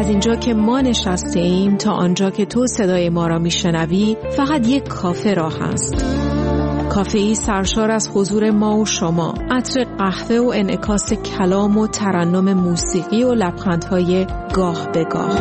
از اینجا که ما نشسته ایم تا آنجا که تو صدای ما را میشنوی فقط یک کافه راه هست. کافه‌ای سرشار از حضور ما و شما، عطر قهوه و انعکاس کلام و ترنم موسیقی و لبخندهای گاه به گاه.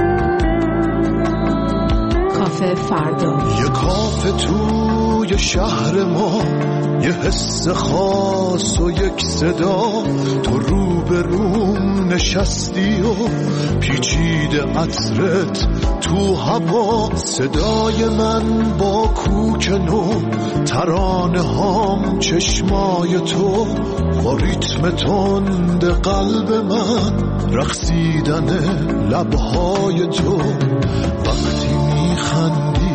کافه فردا. یه کافه توی شهر ما، یه حس خاص و یک صدا، تو روبروم نشستی و پیچیده عطرت تو هوا، صدای من با کوک نو، ترانه هام چشمای تو، با ریتم تند قلب من، رقصیدن لبهای تو وقتی میخندی.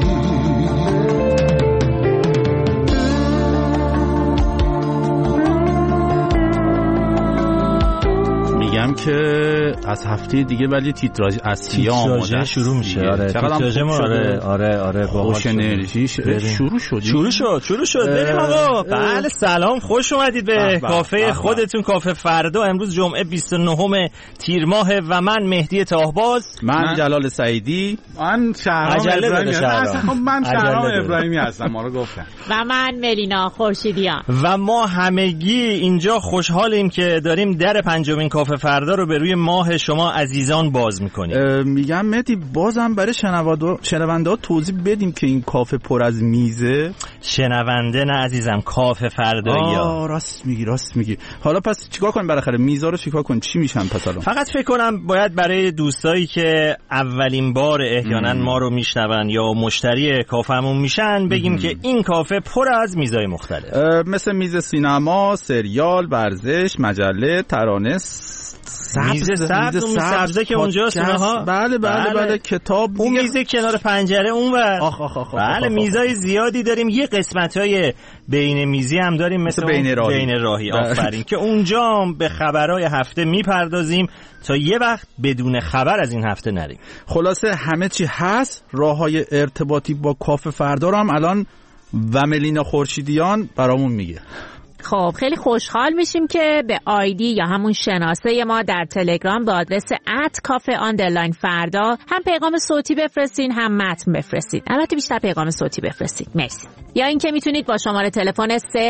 میگم که از هفته دیگه ولی تیتراژ اصلی آماده شروع میشه. آره تیتراژ ما آره خوش انرژیش شروع شد. بریم آقا. بله سلام، خوش اومدید به کافه خودتون، کافه فردا. امروز جمعه 29 تیر ماه و من مهدی تاهباز، من جلال سعیدی، من شهرام ابراهیمی هستم. ما رو گفتن. و من ملینا خورشیدیان. و ما همگی اینجا خوشحالیم که داریم در پنجمین کافه فردا رو به روی ماه شما عزیزان باز میکنیم. میگم مهدی بازم برای شنونده ها توضیح بدیم که این کافه پر از میزه. شنونده نه عزیزم، کافه فردایی ها. راست میگی. حالا پس چیکار کنیم بالاخره میزا رو چیکار کنیم؟ چی میشن پس الان؟ فقط فکر کنم باید برای دوستایی که اولین بار احیانا ما رو میشنون یا مشتری کافهمون میشن بگیم که این کافه پر از میزای مختلف، مثل میز سینما، سریال، ورزش، مجله، ترانه، میز سبزه که اونجاست ها. بله کتاب، اون میز کنار پنجره اونور. بله میزای زیادی داریم. یه قسمت‌های بین میزی هم داریم مثل بین راهی. آفرین که اونجا به خبرهای هفته میپردازیم تا یه وقت بدون خبر از این هفته نریم. خلاصه همه چی هست. راههای ارتباطی با کافه فردا رو هم الان و ملینا خورشیدیان برامون میگه. خب خیلی خوشحال میشیم که به آیدی یا همون شناسه ما در تلگرام به آدرس @cafe_فردا هم پیغام صوتی بفرستین هم متن بفرستین. البته بیشتر پیغام صوتی بفرستین. مرسی. یا اینکه میتونید با شماره تلفن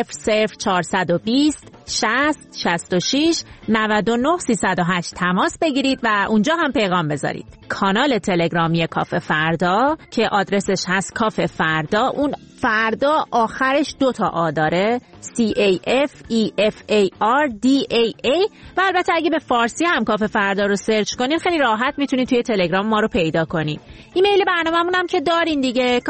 00420 60 66 99 308 تماس بگیرید و اونجا هم پیغام بذارید. کانال تلگرامی کافه فردا که آدرسش هست کافه فردا، اون فردا آخرش 2 تا آ داره، CAFEFARDAA. و البته اگه به فارسی هم کافه فردا رو سرچ کنین خیلی راحت میتونید توی تلگرام ما رو پیدا کنین. ایمیل برنامه‌مون هم که دارین دیگه،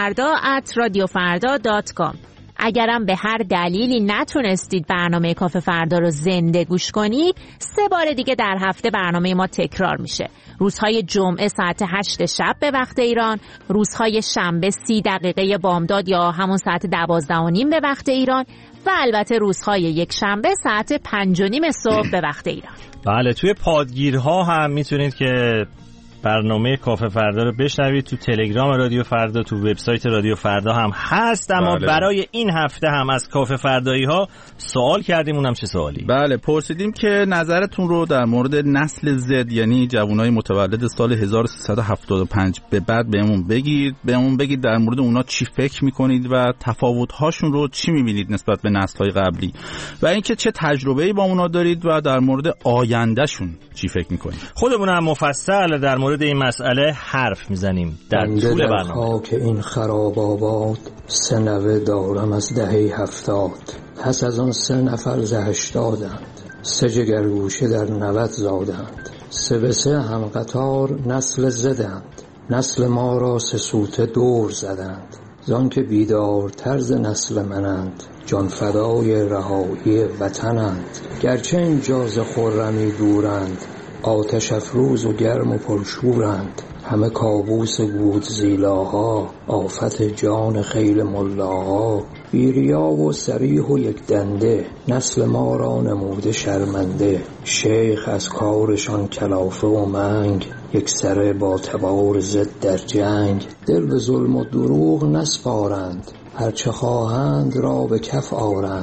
kafefarda@radiofarda.com. اگرم به هر دلیلی نتونستید برنامه کافه فردا رو زنده گوش کنید، 3 بار دیگه در هفته برنامه ما تکرار میشه. روزهای جمعه ساعت 8 شب به وقت ایران، روزهای شنبه 30 دقیقه بامداد یا همون ساعت 12:30 به وقت ایران و البته روزهای یک شنبه ساعت 5:30 صبح به وقت ایران. بله توی پادگیرها هم میتونید که برنامه کافه فردا رو بشنوید. تو تلگرام رادیو فردا، تو وبسایت رادیو فردا هم هست. اما برای این هفته هم از کافه فردایی ها سوال کردیم. اونم چه سوالی؟ بله پرسیدیم که نظرتون رو در مورد نسل زد، یعنی جوانای متولد سال 1375 به بعد بهمون بگید در مورد اونا چی فکر میکنید و تفاوت‌هاشون رو چی میبینید نسبت به نسل‌های قبلی و اینکه چه تجربه‌ای با اونا دارید و در مورد آیندهشون چی فکر میکنید. خودمون هم مفصل در مورد این مسئله حرف میزنیم در طول برنامه. که این خراب آباد 3 نوه دارم از دهه 70، پس از آن 3 نفر ز 80ند، 3 جگرگوشه در 90 زادند، 3 به 3 هم قطار نسل زدند، نسل ما را 3 سوته دور زدند، زان که بیدار طرز نسل منند، جان فدای رهایی وطنند، گرچه اینجا ز خرمی دورند، آتش افروز و گرم و پرشورند، همه کابوس گودزیلاها، آفت جان خیل ملاها، بیریا و سریح و یک دنده، نسل ما را نموده شرمنده، شیخ از کارشان کلافه و منگ، یک سره با تبار ضد در جنگ، دل به ظلم و دروغ نسپارند، هرچه خواهند را به کف آرند،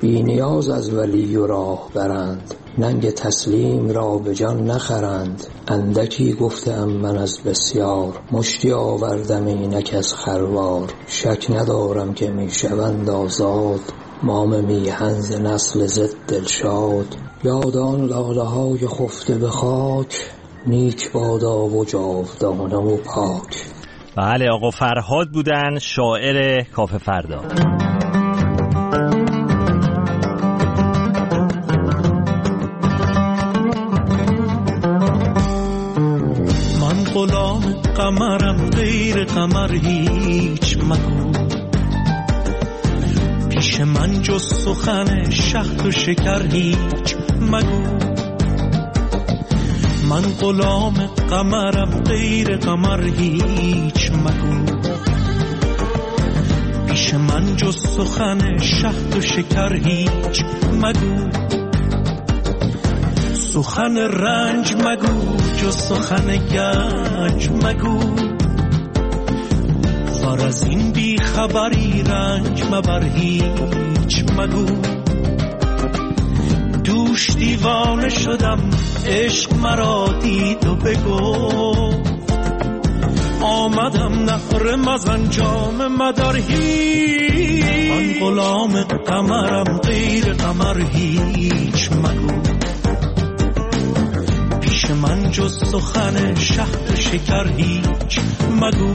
بی نیاز از ولی و راه برند، ننگ تسلیم را به جان نخرند. اندکی گفتم من از بسیار، مشتی آوردم اینک از خروار. شک ندارم که می شوند آزاد، مام میهن ز نسل زد دلشاد. یادان لاله های خفته به خاک، نیک بادا و جاودانه و پاک. بله آقا فرهاد بودن، شاعر کافه فردا. من غلام قمرم، غیر قمر هیچ مگو. پیش من جز سخن شهد و شکر هیچ مگو. من غلام قمرم، غیر قمر هیچ مگو. پیش من جز سخن شهد و شکر هیچ مگو. سخن رنج مگو، جز سخن گنج مگو. خار از این بی خبری رنج مبر هیچ مگو. دوش دیوانه شدم، عشق مرا دید و بگفت. آمدم نهر مزن جام مدار هیچ. من غلام قمرم، غیر قمر هیچ مگو. پیش من جز سخن شهد و شکر هیچ مگو.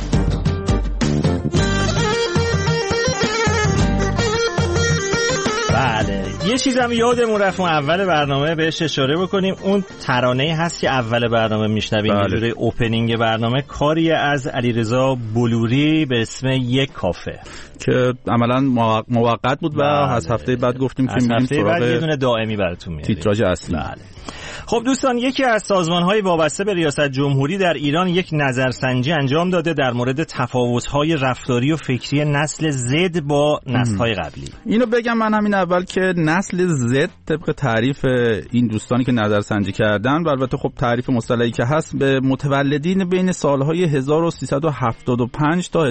بله یه چیزم یادمون رفت اون اول برنامه بهش اشاره بکنیم. اون ترانه‌ای هست که اول برنامه میشنویم، یه جوری اوپنینگ برنامه، کاری از علیرضا بلوری به اسم یک کافه که عملاً موقت بود و از هفته بعد گفتیم که میریم سراغ یه دونه دائمی براتون میاریم، تیتراژ اصلی. بله. خب دوستان، یکی از سازمان‌های وابسته به ریاست جمهوری در ایران یک نظرسنجی انجام داده در مورد تفاوت‌های رفتاری و فکری نسل زد با نسل‌های قبلی. اینو بگم من همین اول که نسل زد طبق تعریف این دوستانی که نظرسنجی کردن و البته خب تعریف مصطلحی که هست، به متولدین بین سال‌های 1375 تا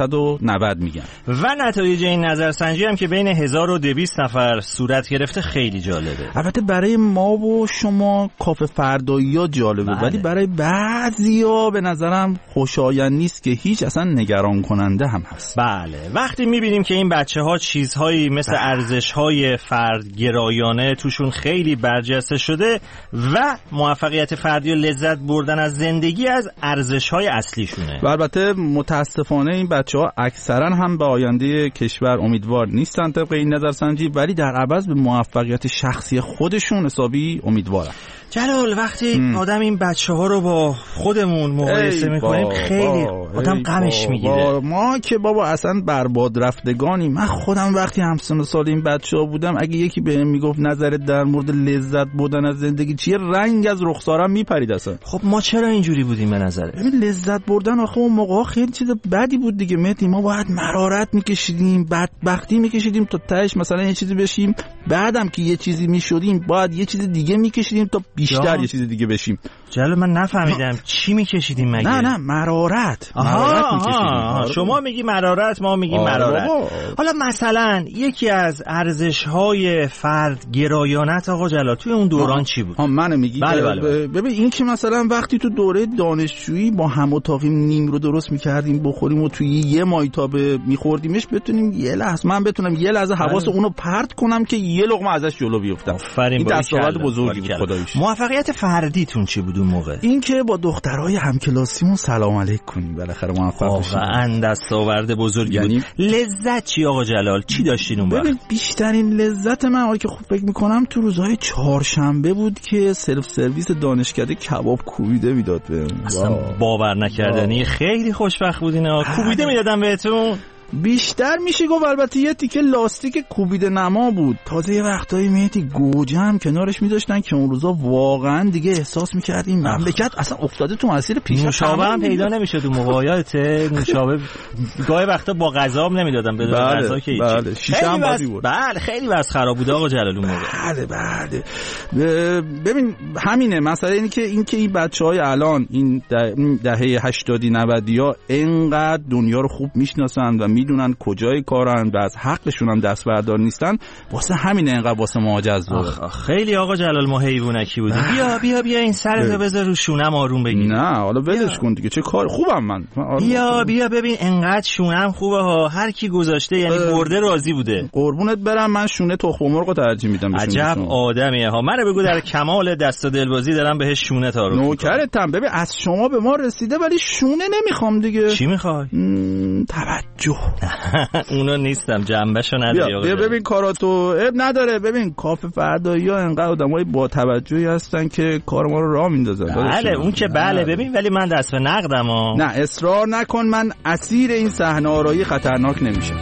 1390 میگن. و نتایج این نظرسنجی هم که بین 1200 نفر صورت گرفته خیلی جالبه. البته برای ما و شما کافه فردایی‌ها جالبه، ولی برای بعضی‌ها به نظرم خوشایند نیست که هیچ، اصلا نگران کننده هم هست. بله وقتی می‌بینیم که این بچه‌ها چیزهایی مثل ارزش‌های فردگرایانه توشون خیلی برجسته شده و موفقیت فردی و لذت بردن از زندگی از ارزش‌های اصلیشونه. و البته متاسفانه این بچه‌ها اکثرا هم به آینده کشور امیدوار نیستن طبق این نظرسنجی، ولی در عوض به موفقیت شخصی خودشون حسابی امیدوارن. جلال وقتی آدم این بچه‌ها رو با خودمون مقایسه می‌کنیم خیلی آدم غمش میگیره. ما که بابا اصلا برباد رفتگانی. من خودم وقتی همسن و سال این بچه‌ها بودم، اگه یکی بهم میگفت نظرت در مورد لذت بردن از زندگی چیه، رنگ از رخسارم میپرید اصلا. خب ما چرا اینجوری بودیم به نظرت؟ ببین لذت بردن آخه اون موقع خیلی چیز بدی بود دیگه مهدی. ما باید مرارت میکشیدیم، بدبختی میکشیدیم تا تهش مثلا یه چیزی بشیم، بعدم که یه چیزی میشدیم باید یه چیز دیگه میکشیدیم تا بیشتر یه چیز دیگه بشیم. جلو من نفهمیدم چی میکشیدیم مگه؟ نه مرارت میکشیدیم. شما میگی مرارت، ما میگیم مرارت. حالا مثلا یکی از ارزش‌های فرد گرایانت آقا جلال توی اون دوران چی بود؟ منو میگی؟ بله. ببین این که مثلا وقتی تو دوره دانشجویی با هم اتاقیم نیم رو درست میکردیم بخوریم و توی یه مایتاب میخوردیمش، بتونیم یه لحظه من بتونم یه لحظه حواس اونو پرت کنم که یه لقمه ازش جلو بیفتم. این دستاورد بزرگی بود خداییش. موفقیت فردیتون چی بود اون موقع؟ این که با دخترای همکلاسیمون سلام علیک کنیم بالاخره موفق بشیم. واقعا دستاورد بزرگی بود. لذت چی آقا جلال؟ چی داشتین اون وقت؟ ببین بیشترین لذت من که خوب فکر میکنم تو روزهای چهارشنبه بود که سلف سرویس دانشکده کباب کوبیده میداد بهمون. اصلا باور نکردنی. خیلی خوشبخت بودین. کوبیده میدادن بهتون؟ بیشتر میشه گفت البته یه تیکه لاستیک کوبیده نما بود. تازه یه وقتایی میتی گوجه هم کنارش میذاشتن که اون روزا واقعا دیگه احساس میکردیم مملکت اصلا افتاده تو مسیر پیشرفت. نوشابه هم پیدا نمیشد تو موقعیت نوشابه گاهی وقتا با غذا هم نمیدادن بدون غذا که هیچ. بله شیشه هم بازی بود. بله خیلی وضع خراب بود آقا جلال اون موقع. بله ببین همینه مسئله اینه که این بچهای الان این دهه 80 90 ها اینقدر دنیا رو خوب میشناسن و میدونن کجای کارن و از حقشون هم دست بردار نیستن، واسه همین انقدر واسه ما جذابه. خیلی آقا جلال ما حیوانکی بودیم. بیا این سرتو بذار رو شونم آروم بگیر. نه حالا ولش کن دیگه، چه کار خوبم من. بیا ببین انقدر شونم خوبه ها، هر کی گذاشته یعنی برده راضی بوده. قربونت برم، من شونه تخم مرغو ترجیح میدم. عجب آدمیه ها. منو بگو در کمال دست و دلبازی دارم بهش شونه تعارف میکنم. نوکرتم. ببین از شما به ما رسیده ولی شونه نمیخوام دیگه. چی میخوای؟ توجه. اونو نیستم، جنبشو نداری. بیا ببین کاراتو اب نداره. ببین کافه فردایی‌ها انقدر آدمای با توجهی هستن که کار ما رو راه میندازن. بله اون که بله. ببین ولی من دست به نقدم ها. نه اصرار نکن، من اسیر این صحنه آرایی خطرناک نمیشم.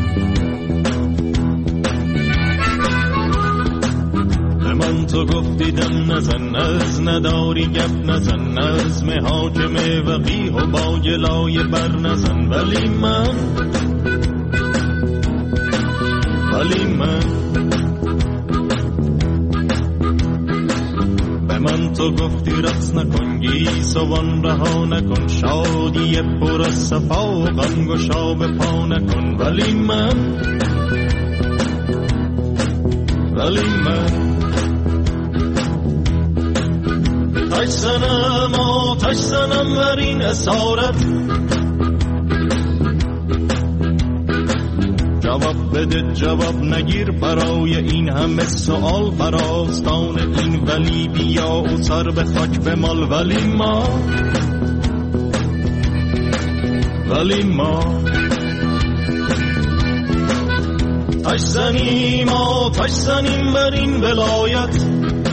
من تو گفتی دم نزن، از نداری گپ نزن، نظم حاکمه وقیح و با گلای بر نزن. ولی من به من تو گفتی رقص نکن، گیسوان رها نکن، شادی پر از صفا و غم گشا به پا نکن. ولی من آتش زنم بر این اسارت. جواب بده جواب نگیر برای این همه سوال، براستان این ولی بیا و سر به خاک بمال. ولی ما آتش زنیم بر این ولایت.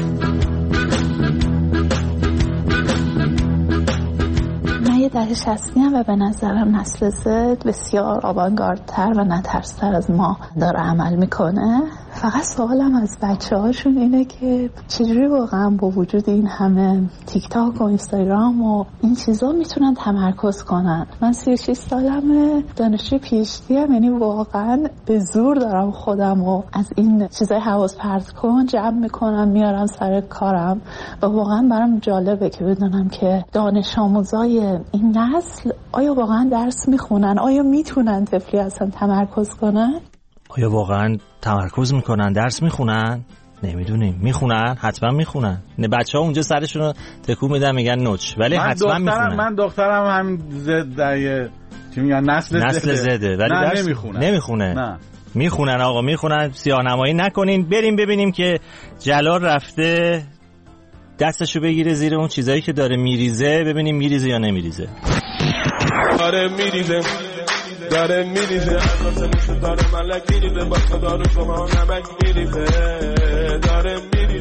یه دهش هستیم و به نظرم نسل زد بسیار آوانگاردتر و نترس‌تر از ما داره عمل میکنه. فقط سوالم از بچه هاشون اینه که چجوری واقعا با وجود این همه تیک تاک و اینستاگرام و این چیزا میتونن تمرکز کنن. من 36 سالمه، دانشجوی پی اچ دی ام، یعنی واقعا به زور دارم خودم و از این چیزای حواس پرت کن جمع میکنم میارم سر کارم و واقعا برام جالبه که بدونم که دانش آموزای این نسل آیا واقعا درس میخونن، آیا میتونن طفلی اصلا تمرکز کنن، آیا واقعا تمرکز میکنن، درس میخونن؟ نمیدونیم. میخونن؟ حتما میخونن. نه بچه‌ها اونجا سرشون رو تکون میدن میگن نوچ، ولی حتما میخونن. من دخترم همین زد چی میگن نسل زده ولی درس نمیخونه. نه میخونن آقا، میخونن. سیاه‌نمایی نکنین. بریم ببینیم که جلال رفته دستشو بگیره زیر اون چیزایی که داره میریزه، ببینیم میریزه یا نمیریزه. داره میریزه اساسمشو داره ملک میریزه، با خدا شما نمک میریزه. داره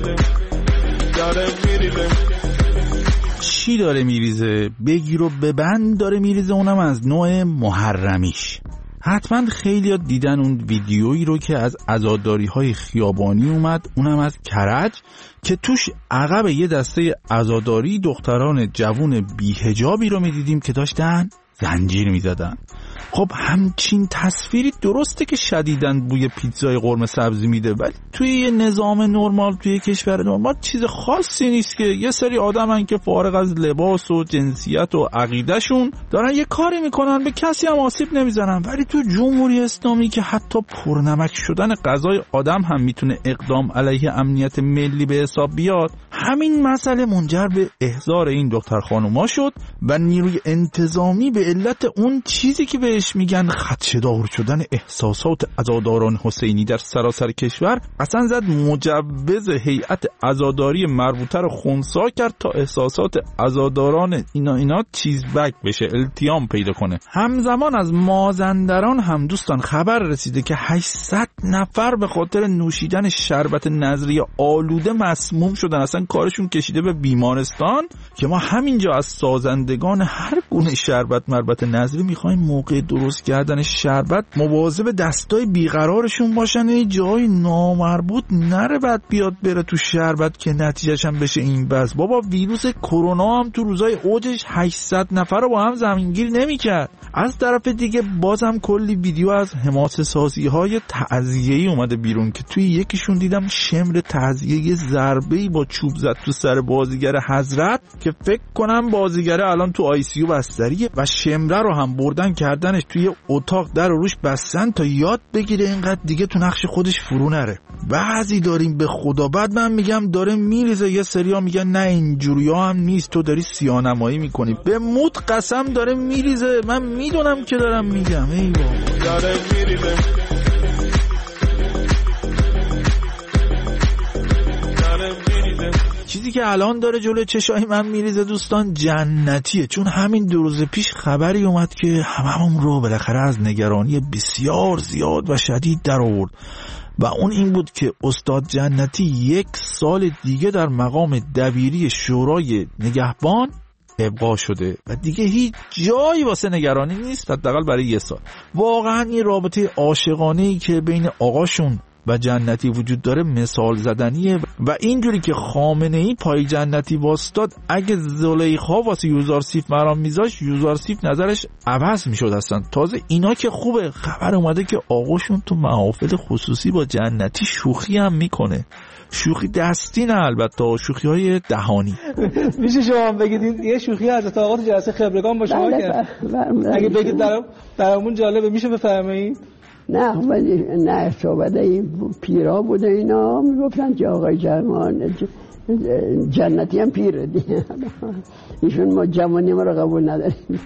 میریزه چی داره میریزه؟ بگیر و ببند داره میریزه، اونم از نوع محرمیش. حتما خیلی ها دیدن اون ویدیویی رو که از عزاداری‌های خیابانی اومد، اونم از کرج، که توش عقب یه دسته عزاداری دختران جوون بی‌حجابی رو می‌دیدیم که داشتن زنجیر می‌زدن. خب همچین تصویری درسته که شدیداً بوی پیتزای قرمه سبزی میده، ولی توی یه نظام نرمال، توی کشور نرمال چیز خاصی نیست که یه سری آدمن که فارغ از لباس و جنسیت و عقیدهشون دارن یه کاری میکنن، به کسی هم آسیب نمیزنن. ولی تو جمهوری اسلامی که حتی پرنمک شدن غذای آدم هم میتونه اقدام علیه امنیت ملی به حساب بیاد، همین مسئله منجر به احضار این دختر خانوما شد و نیروی انتظامی به علت اون چیزی که بهش میگن خدشه‌دار شدن احساسات عزاداران حسینی در سراسر کشور، اصلا زد مجوز هیئت عزاداری مربوطه رو خنثی کرد تا احساسات عزاداران اینا چیزبک بشه، التیام پیدا کنه. همزمان از مازندران هم دوستان خبر رسیده که 800 نفر به خاطر نوشیدن شربت نظری آلوده مسموم شدن، اصلا کارشون کشیده به بیمارستان. که ما همینجا از سازندگان هر گونه شربت مربت نظری میخوایم موقع درست کردن شربت مواظب دستای بیقرارشون باشن، یه جای نامربوط نره بعد بیاد بره تو شربت که نتیجهش هم بشه این بس. بابا ویروس کرونا هم تو روزای اوجش 800 نفر رو با هم زمینگیر نمیکرد. از طرف دیگه بازم کلی ویدیو از حماسه سازی های تعزیه‌ای اومده بیرون که توی یکیشون دیدم شمر تعزیه یه ضربه‌ای با چوب زد تو سر بازیگر حضرت که فکر کنم بازیگر الان تو آی سی یو بستریه و شمره رو هم بردن کردن گذاشتنش توی اتاق در روش بستن تا یاد بگیره اینقدر دیگه تو نقش خودش فرو نره. بعضی داریم به خدا، بعد من میگم داره میریزه، یه سریا میگن نه اینجوریا هم نیست، تو داری سیاه‌نمایی میکنی. به موت قسم داره میریزه، من میدونم که دارم میگم. ای بابا داره میریزه. چیزی که الان داره جلوی چشای من میریزه دوستان جنتیه، چون همین 2 روز پیش خبری اومد که هممون رو بالاخره از نگرانی بسیار زیاد و شدید در آورد و اون این بود که استاد جنتی 1 سال دیگه در مقام دبیری شورای نگهبان ابقا شده و دیگه هیچ جایی واسه نگرانی نیست، حداقل برای 1 سال. واقعا این رابطه عاشقانه‌ای که بین آقاشون و جنتی وجود داره مثال زدنیه و اینجوری که خامنه‌ای پای جنتی واسطاد، اگه زلیخا واسه یوزارسیف مرام میذاش، یوزارسیف نظرش عوض میشد اصلا. تازه اینا که خوبه، خبر اومده که آقاشون تو محافل خصوصی با جنتی شوخی هم میکنه. شوخی دستی نه البته، شوخی های دهانی. میشه شما بگید یه شوخی حضرت آقا تو جلسه خبرگان با شما کرد؟ اگه بگید درمون جالبه میشه بفرمایید؟ نه ولی نه صحبت این پیرا بوده، اینا میگفتن که آقای جنتی هم پیره دیگه، ایشون ما جوانی ما رو قبول نداریم.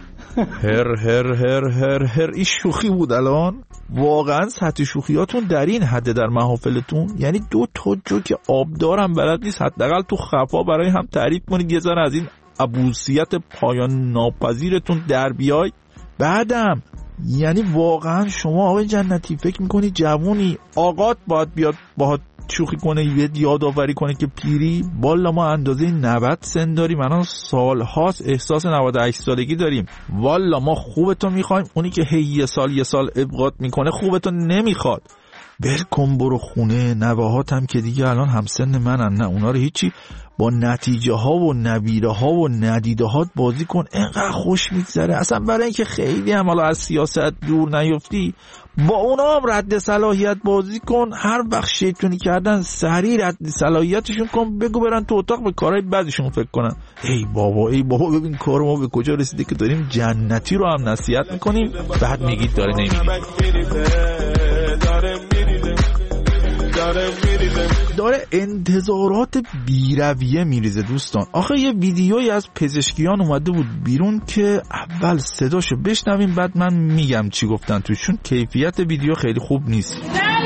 هر این شوخی بود. الان واقعا سطح شوخیاتون در این حد در محافلتون؟ یعنی 2 تا جوک آبدارم بلد نیست حداقل تو خفا برای هم تعریف کنید، یه ذره از این عبوسیت پایان ناپذیرتون در بیای. بعدم یعنی واقعا شما آقای جنتی فکر میکنی جوونی آقات باید بیاد باهات شوخی کنه، یادآوری کنه که پیری؟ والا ما اندازه 90 سن داریم، الان سالهاست احساس 98 سالگی داریم. والا ما خوبتو میخوایم، اونی که هی یه سال ابقات میکنه خوبتو نمیخواد. برکن برو خونه. نوهات هم که دیگه الان همسن منن، نه اونا رو هیچی، با نتیجه ها و نبیره ها و ندیده هات بازی کن، اینقدر خوش میگذره. اصلا برای اینکه خیلی هم حالا از سیاست دور نیفتی، با اونا هم رد صلاحیت بازی کن. هر وقت شیطونی کردن سریع رد صلاحیتشون کن، بگو برن تو اتاق به کارهای بعدشون فکر کنن. ای بابا ببین کار ما به کجا رسیده که داریم جنتی رو هم نصیحت میکنیم، بعد میگید داره نمیگید. داره انتظارات بیرویه میریزه دوستان. آخه یه ویدیویی از پزشکیان اومده بود بیرون که اول صداشو بشنویم بعد من میگم چی گفتن توش، چون کیفیت ویدیو خیلی خوب نیست.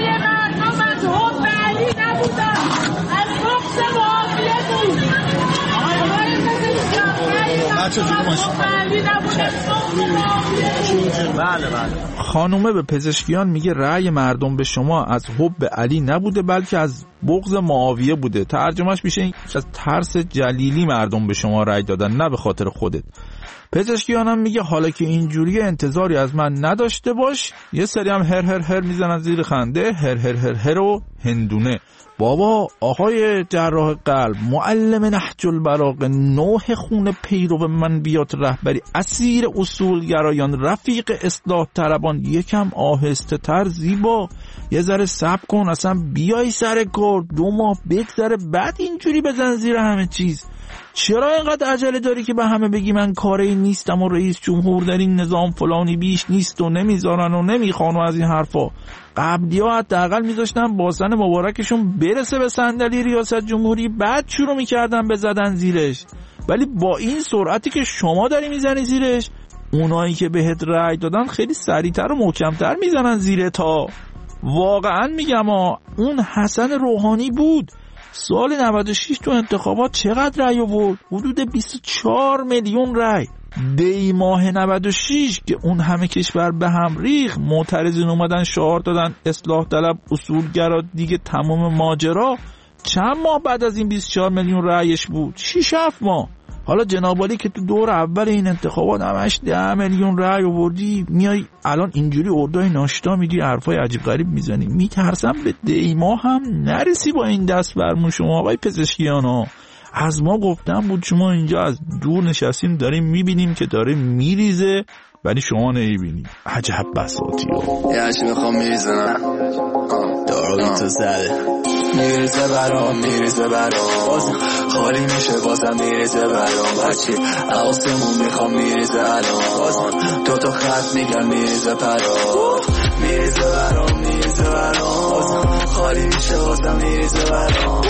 خانومه به پزشکیان میگه رأی مردم به شما از حب علی نبوده بلکه از بغض معاویه بوده. ترجمهش میشه این از ترس جلیلی مردم به شما رأی دادن، نه به خاطر خودت. پزشکیان هم میگه حالا که اینجوری انتظاری از من نداشته باش. یه سری هم هر میزنن زیر خنده، هر و هندونه. بابا آقای جراح قلب، معلم نهج البلاغه، نوح خون پیرو منبیات رهبری، اسیر اصولگرایان، رفیق اصلاح طلبان، یکم آهسته تر زیبا، یه ذره صبر کن، اصلا بیای سر کار، 2 ماه بگذره بعد اینجوری بزن زیر همه چیز. چرا اینقدر عجله داری که به همه بگی من کاری نیستم و رئیس جمهور در این نظام فلانی بیش نیست و نمیذارن و نمیخوان و از این حرفا؟ قبلی ها حداقل میذاشتن باسن مبارکشون برسه به صندلی ریاست جمهوری بعد شروع میکردن به زدن زیرش، ولی با این سرعتی که شما داری میزنی زیرش، اونایی که بهت رأی دادن خیلی سریعتر و محکمتر میزنن زیره. تا واقعا میگم اون حسن روحانی بود سال 96 تو انتخابات چقدر رأی آورد؟ حدود 24 میلیون رأی. دی ماه 96 که اون همه کشور به هم ریخت، معترضین اومدن شعار دادن اصلاح طلب، اصولگرا، دیگه تمام ماجرا. چند ماه بعد از این 24 میلیون رأیش بود؟ 6-7 ماه. حالا جنابالی که تو دور اول این انتخابات همش 10 میلیون رأی آوردی، میای الان اینجوری اردای ناشتا میدی، حرفای عجیب غریب میزنی. میترسم به دیما هم نرسی با این دست برمون شما آقای پزشکیانا. از ما گفتن بود شما اینجا از دور نشستیم داریم میبینیم که داره میریزه ولی شما نمیبینی. عجب بساطی ها. یه هشی میخوام میریزنم دارو تو زده میریزه برام بازم خالی میشه بازم میریزه برام هرچی آسمون میخوام میریزه الان بازم تو خط میگم میریزه برام میریزه برام بازم خالی میشه بازم میریزه برام.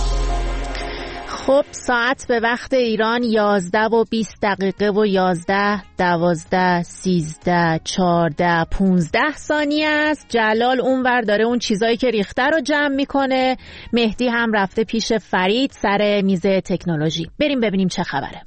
خب ساعت به وقت ایران 11 و 20 دقیقه و 11 12 13 14 15 ثانیه است. جلال اونور داره اون چیزایی که ریخته رو جمع میکنه. مهدی هم رفته پیش فرید سر میز تکنولوژی. بریم ببینیم چه خبره.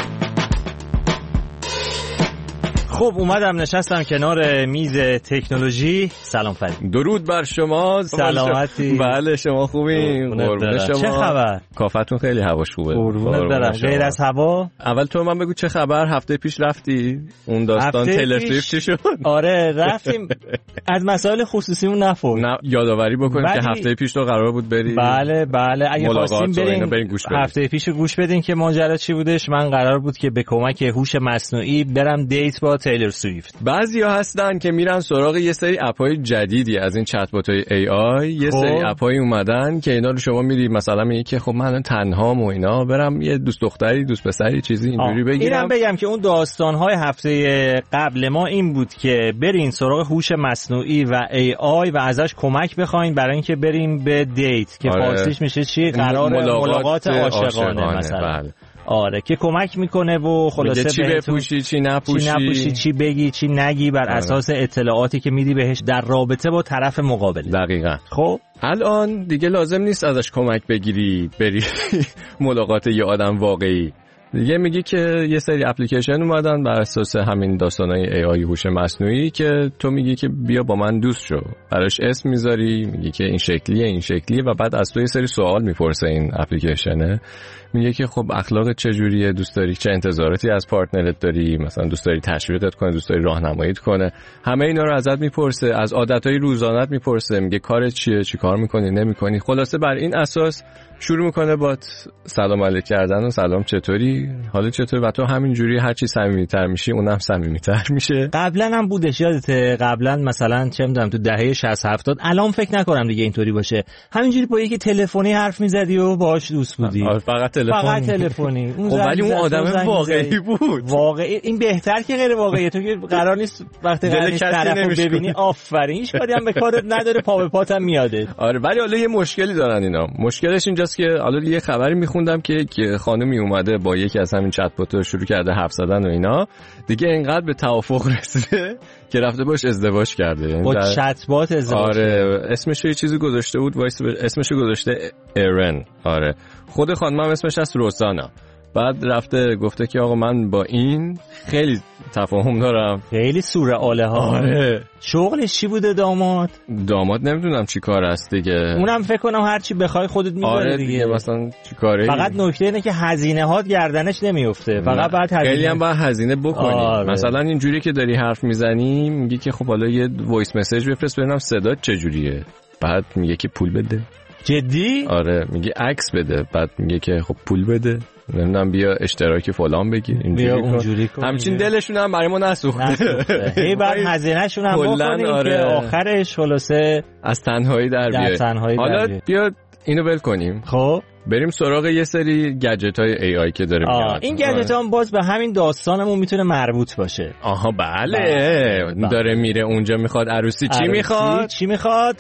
خب اومدم نشستم کنار میز تکنولوژی. سلام فرید. درود بر شما. سلامتی؟ بله شما خوبین؟ قربون شما. چه خبر؟ کافتون خیلی هواش خوبه. قربونت برم. غیر از هوا اول تو من بگو چه خبر؟ هفته پیش رفتی؟ اون داستان تیلر سویفت چی شد؟ آره رفتیم. از مسائل خصوصیمون نفهم. نه یادآوری بکنیم که هفته پیش تو قرار بود بری. بله اگه خواستیم بریم هفته پیش گوش بدین که ماجرا چی بودش. من قرار بود که به کمک هوش مصنوعی برم دیت با تیلر سویفت. بعضیا هستن که میرن سراغ یه سری اپ‌های جدیدی از این چت بات‌های AI. یه سری اپ‌های اومدن که اینا رو شما میری مثلا میگی که خب من تنهام و اینا برم یه دوست دختری دوست پسری چیزی اینجوری بگیرم. اینم بگم که اون داستان‌های هفته قبل ما این بود که برین سراغ هوش مصنوعی و AI و ازش کمک بخواین برای اینکه بریم به دیت که فارسیش میشه چی؟ قرار ملاقات عاشقانه مثلا. بله. آره که کمک میکنه و خلاصه چی بپوشی چی نپوشی چی بگی چی نگی بر اساس اطلاعاتی که میدی بهش در رابطه با طرف مقابل. دقیقاً. خب الان دیگه لازم نیست ازش کمک بگیری بری ملاقات یه آدم واقعی. دیگه میگی که یه سری اپلیکیشن اومدن بر اساس همین داستانای AI هوش مصنوعی که تو میگی که بیا با من دوست شو، براش اسم میذاری، میگی که این شکلیه و بعد از تو یه سری سوال میپرسه این اپلیکیشنه. میگه که خب اخلاقت چجوریه، دوست داری چه انتظاراتی از پارتنرت داری، مثلا دوست داری تشویقت کنه، دوست داری راهنماییت کنه، همه اینا رو ازت میپرسه، از عادتهای روزانه‌ت میپرسه، میگه کارت چیه، چیکار میکنی نمیکنی. خلاصه بر این اساس شروع میکنه با سلام علیک کردن و سلام چطوری، حالا چطور، و تو همینجوری هر چی صمیمیت‌تر میشی اونم صمیمیت‌تر میشه. قبلا هم بودش یادته، قبلا مثلا چه میدونم تو دهه 60 70، الان فکر نکنم دیگه اینطوری باشه، همینجوری با یکی تلفنی حرف میزدی و باهاش دوست بودی. فقط تلفنی. خب ولی اون آدم واقعی بود. واقعی این بهتر که غیر واقعیه. تو که قرار نیست وقتی قرار نیست طرفو ببینی آفرین هیچ کاری هم به کارت نداره، پا به پات هم میاده. آره ولی حالا یه مشکلی دارن اینا. مشکلش اینجاست که حالا یه خبری میخوندم که خانمی اومده با یکی از همین چت بات‌ها شروع کرده حرف زدن و اینا، دیگه اینقدر به توافق رسیده که رفته باش ازدواج کرده. با چت بات ازدواج. آره اسمش یه چیزی گذاشته بود، اسمش گذاشته ایرن. آره خود خانم هم اسمش هست روسانا. بعد رفته گفته که آقا من با این خیلی تفاهم دارم. خیلی سوره آله ها. آره. شغلش چی بوده داماد نمیدونم چی کار است دیگه. اونم فکر کنم هر چی بخوای خودت میذاری. آره دیگه مثلا چی کاره. فقط نکته اینه که هزینه هات گردنش نمیفته. فقط بعد هزینه خیلی هم باید هزینه بکنی. آره. مثلا اینجوری که داری حرف میزنی میگی که خب حالا یه وایس مسیج بفرست ببینم صدات چجوریه، بعد میگه که پول بده. جدی؟ آره میگه عکس بده، بعد میگه که خب پول بده، نمیدونم بیا اشتراک فلان بگیر، اینجوری کن. همچین دلشون هم برای ما نسوخته. هی بعد هزینه‌شون هم بکنیم آره. که آخرش خلاصه از تنهایی در بیاد. حالا بیا اینو ول کنیم. خب بریم سراغ یه سری گجت‌های AI که داره میاد. این گجت‌ها هم باز به همین داستانمون میتونه مربوط باشه. آها بله. داره میره اونجا میخواد عروسی چی میخواد؟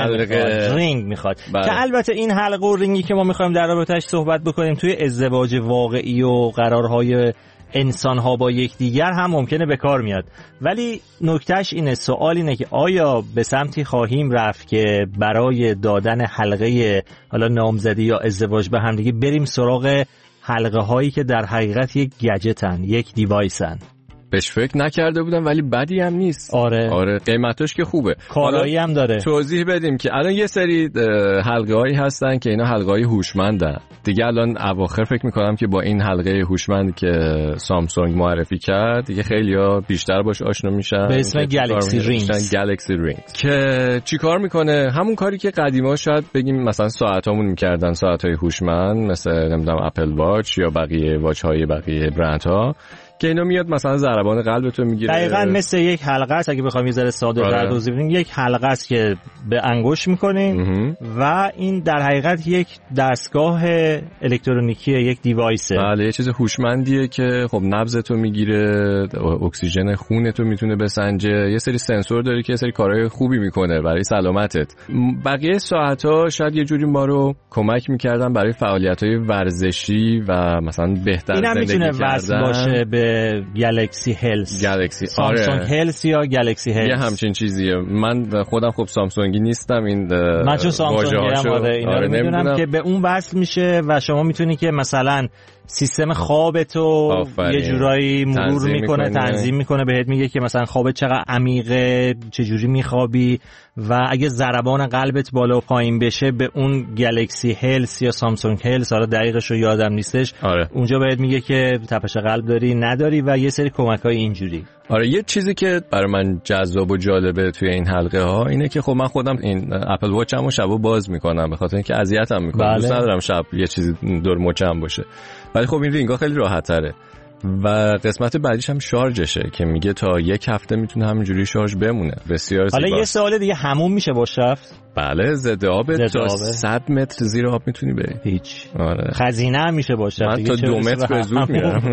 حلقه رینگ میخواد. که البته این حلقه و رینگی که ما میخوایم در رابطه‌اش صحبت بکنیم توی ازدواج واقعی و قرارهای انسان‌ها با یکدیگر هم ممکنه به کار میاد. ولی نکتهش اینه، سوال اینه که آیا به سمتی خواهیم رفت که برای دادن حلقه حالا نامزدی یا ازدواج به هم دیگه بریم سراغ حلقه هایی که در حقیقت یک گجتن، یک دیوایسن؟ بهش فکر نکرده بودم ولی بدی هم نیست. آره قیمتش که خوبه، کالایی هم داره. توضیح بدیم که الان یه سری حلقه هایی هستن که اینا حلقه های هوشمندن دیگه. الان اواخر فکر میکنم که با این حلقه هوشمند که سامسونگ معرفی کرد دیگه خیلیا بیشتر باش آشنا میشن به اسم گالاکسی رینگ. که چیکار میکنه؟ همون کاری که قدیما شاید بگیم مثلا ساعتامون میکردن، ساعت‌های هوشمند مثل نمیدونم اپل واچ یا بقیه واچ‌های بقیه برندها، که اینو میاد مثلا ضربان قلب تو میگیره. دقیقاً مثل یک حلقه است، اگه بخوایم یه ذره ساده تر توضیح بدیم، یک حلقه است که به انگشت میکنین و این در حقیقت یک دستگاه الکترونیکیه، یک دیوایسه. بله، یه چیز هوشمندیه که خب نبضتو میگیره، اکسیژن خونتو میتونه بسنجه، یه سری سنسور داره که یه سری کارهای خوبی میکنه برای سلامتت. بقیه ساعت‌ها شاید یه جوری ما رو کمک میکردن برای فعالیت‌های ورزشی و مثلا بهتر زندگی کردن. اینم میتونه وصل باشه به گلکسی هلس، سامسونگ هلس یا گلکسی هلس، یه همچین چیزیه. من خودم خب سامسونگی نیستم، این من چون سامسونگی هم اینا رو میدونم که به اون وصل میشه و چه جوری که مثلا سیستم خوابتو یه جورایی مرور میکنه، تنظیم میکنه، بهت میگه که مثلا خوابت چقدر عمیقه، چه جوری میخوابی و اگه ضربان قلبت بالا و پایین بشه به اون گلکسی هلس یا سامسونگ هلس، حالا دقیقش رو یادم نیستش، اونجا بهت میگه که تپش قلب داری نداری و یه سری کمک‌های اینجوری. یه چیزی که برای من جذاب و جالبه توی این حلقه ها اینه که خب من خودم این اپل واچمو شبو باز میکنم به خاطر اینکه اذیتم میکنه. دوست ندارم شب یه چیزی دور مچم باشه، ولی خب این رینگا خیلی راحت تره و قسمت بعدیش هم شارژشه که میگه تا 1 هفته میتونه همینجوری شارژ بمونه. بسیار زیبا. حالا یه سوال دیگه، حموم میشه باش رفت؟ بله، ضد آب تا 100 متر زیر آب میتونی بری. هیچ. خزینه هم میشه باش رفت. من تا 2 متر به زور میرم.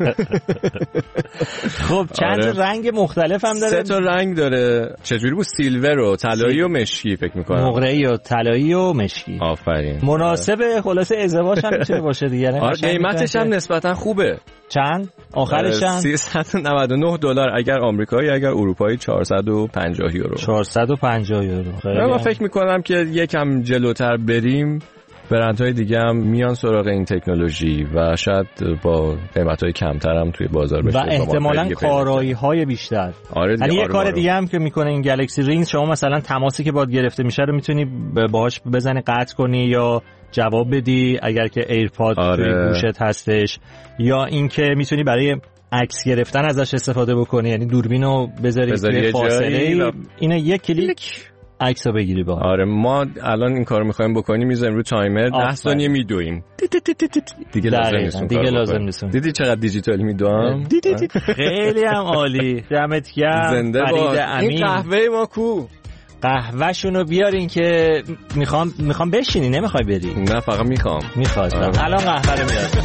خب چند رنگ مختلف هم داره؟ 3 تا رنگ داره. چجوری بود؟ سیلور و طلایی و مشکی فکر میکنم. نقره‌ای و طلایی و مشکی. آفرین. مناسب خلاصه ازدواج هم میتونه باشه دیگه. قیمتش هم نسبتا خوبه. چند؟ آخرش چند؟ $399 اگر آمریکایی، اگر اروپایی 450 یورو. 450 یورو. من فکر میکنم که یکم جلوتر بریم برندهای دیگه هم میان سراغ این تکنولوژی و شاید با قیمت‌های کمتر هم توی بازار بشه و احتمالاً کارایی‌های بیشتر. یعنی یه کار دیگه هم که میکنه این گلکسی رینگ، شما مثلا تماسی که باهات گرفته میشه رو میتونی باهاش بزنی قطع کنی یا جواب بدی اگر که ایرپاد توی گوشت هستش، یا اینکه میتونی برای عکس گرفتن ازش استفاده بکنی، یعنی دوربینو بذاری توی فاصله اینو یک کلیک عکسو بگیری با. ما الان این کارو می‌خوایم بکنیم، میذاریم رو تایمر 10 ثانیه میدویم. دیگه لازم نیست. دیدی چقدر دیجیتال میدوام؟ خیلی هم عالی. دمت گرم. فرید امین. این قهوه ما کو؟ قهوه‌شونو بیارین که میخوام بشینی، نمیخوای بری؟ نه فقط میخوام. الان قهوه رو میارم.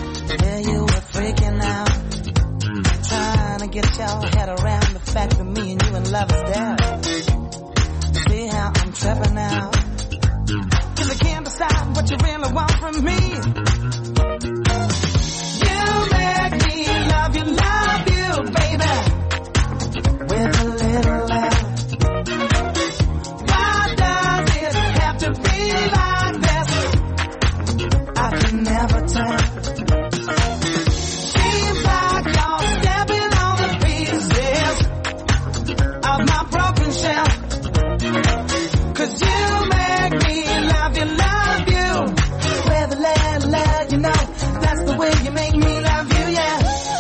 See how I'm trapping now, 'cause I can't decide what you really want from me. You make me love you, baby, with a little love. Why does it have to be like this? I can never tell. Seems like you're stepping on the pieces of my broken shell. 'Cause you make me love you, with a little, you know, that's the way you make me love you, yeah.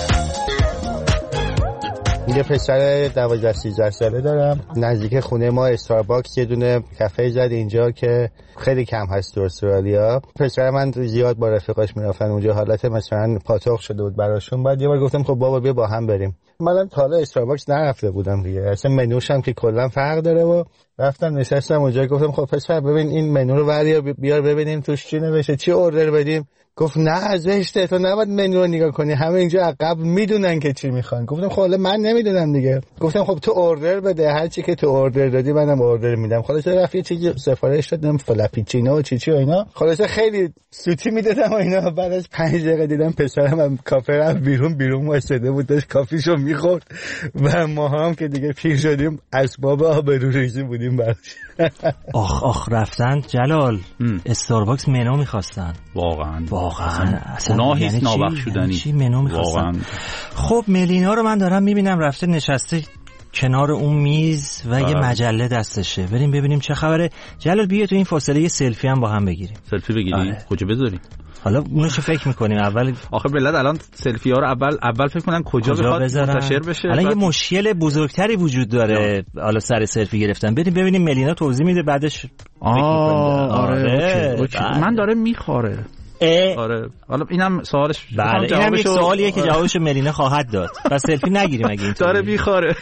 یه پسر 12-13 ساله دارم، نزدیک خونه ما استارباکس یه دونه کافه زد اینجا که خیلی کم هست تو استرالیا. پسر من زیاد با رفیقاش میرفتن اونجا، حالت مثلا پاتوق شده بود براشون. بعد یه بار گفتم خب بابا بیا با هم بریم. منم تا حالا استارباکس نرفته بودم دیگه، اصلا منوش هم که کلا فرق داره. و رفتم نشستم اونجا، گفتم خب پسر ببین این منو رو بیار ببینیم توش چی نوشته، چی اوردر بدیم. گفت نه زشته، تو نباید منو رو نگاه کنی، همه اینجا عقب میدونن که چی میخوان. گفتم خب حالا من نمیدونم دیگه. گفتم خب تو اوردر بده، هر چی که تو اوردر دادی منم اوردر میدم. خلاص رفت یه چیزی سفارش دادم، فلاپیچینو و چی و اینا. خلاص خیلی سوتی میدادم و اینا. بعد از 5 دقیقه دیدم پسرم هم کافه رفت بیرون واسطه بود، داشت کافیشو میخورد و ما هم که دیگه پیر شدیم اسباب آبروریزی بودیم براش. آخ رفتن جلال استارباکس منو میخواستن. واقعا گناهی نابخشودنی. چی منو میخواستن؟ خب ملینا رو من دارم میبینم رفته نشسته کنار اون میز و یه مجله دستشه. بریم ببینیم چه خبره. جلال بیا تو این فاصله یه سلفی هم با هم بگیریم. سلفی بگیریم؟ کجا بذاریم؟ حالا اونشو فکر میکنیم اول. آخه بلد الان سلفی ها رو اول فکر کنن کجا بخواد منتشر بشه. الان یه مشکل بزرگتری وجود داره حالا سر سلفی گرفتن. بریم ببینیم ملینا توضیح میده بعدش. آره. من داره میخوره. آره حالا اینم سوالش بله اینم یک سوالیه که جوابش ملینه خواهد داد. پس سلفی نگیریم اگه اینطوری داره بیخاره.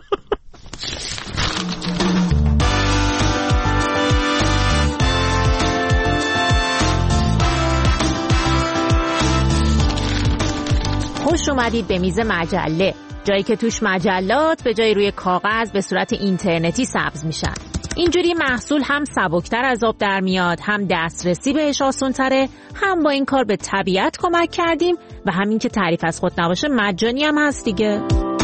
خوش اومدید به میز مجله، جایی که توش مجلات به جای روی کاغذ به صورت اینترنتی سبز میشن. اینجوری محصول هم سبکتر از آب در میاد، هم دسترسی بهش آسان‌تره، هم با این کار به طبیعت کمک کردیم و همین که تعریف از خود نباشه مجانی هم هست دیگه.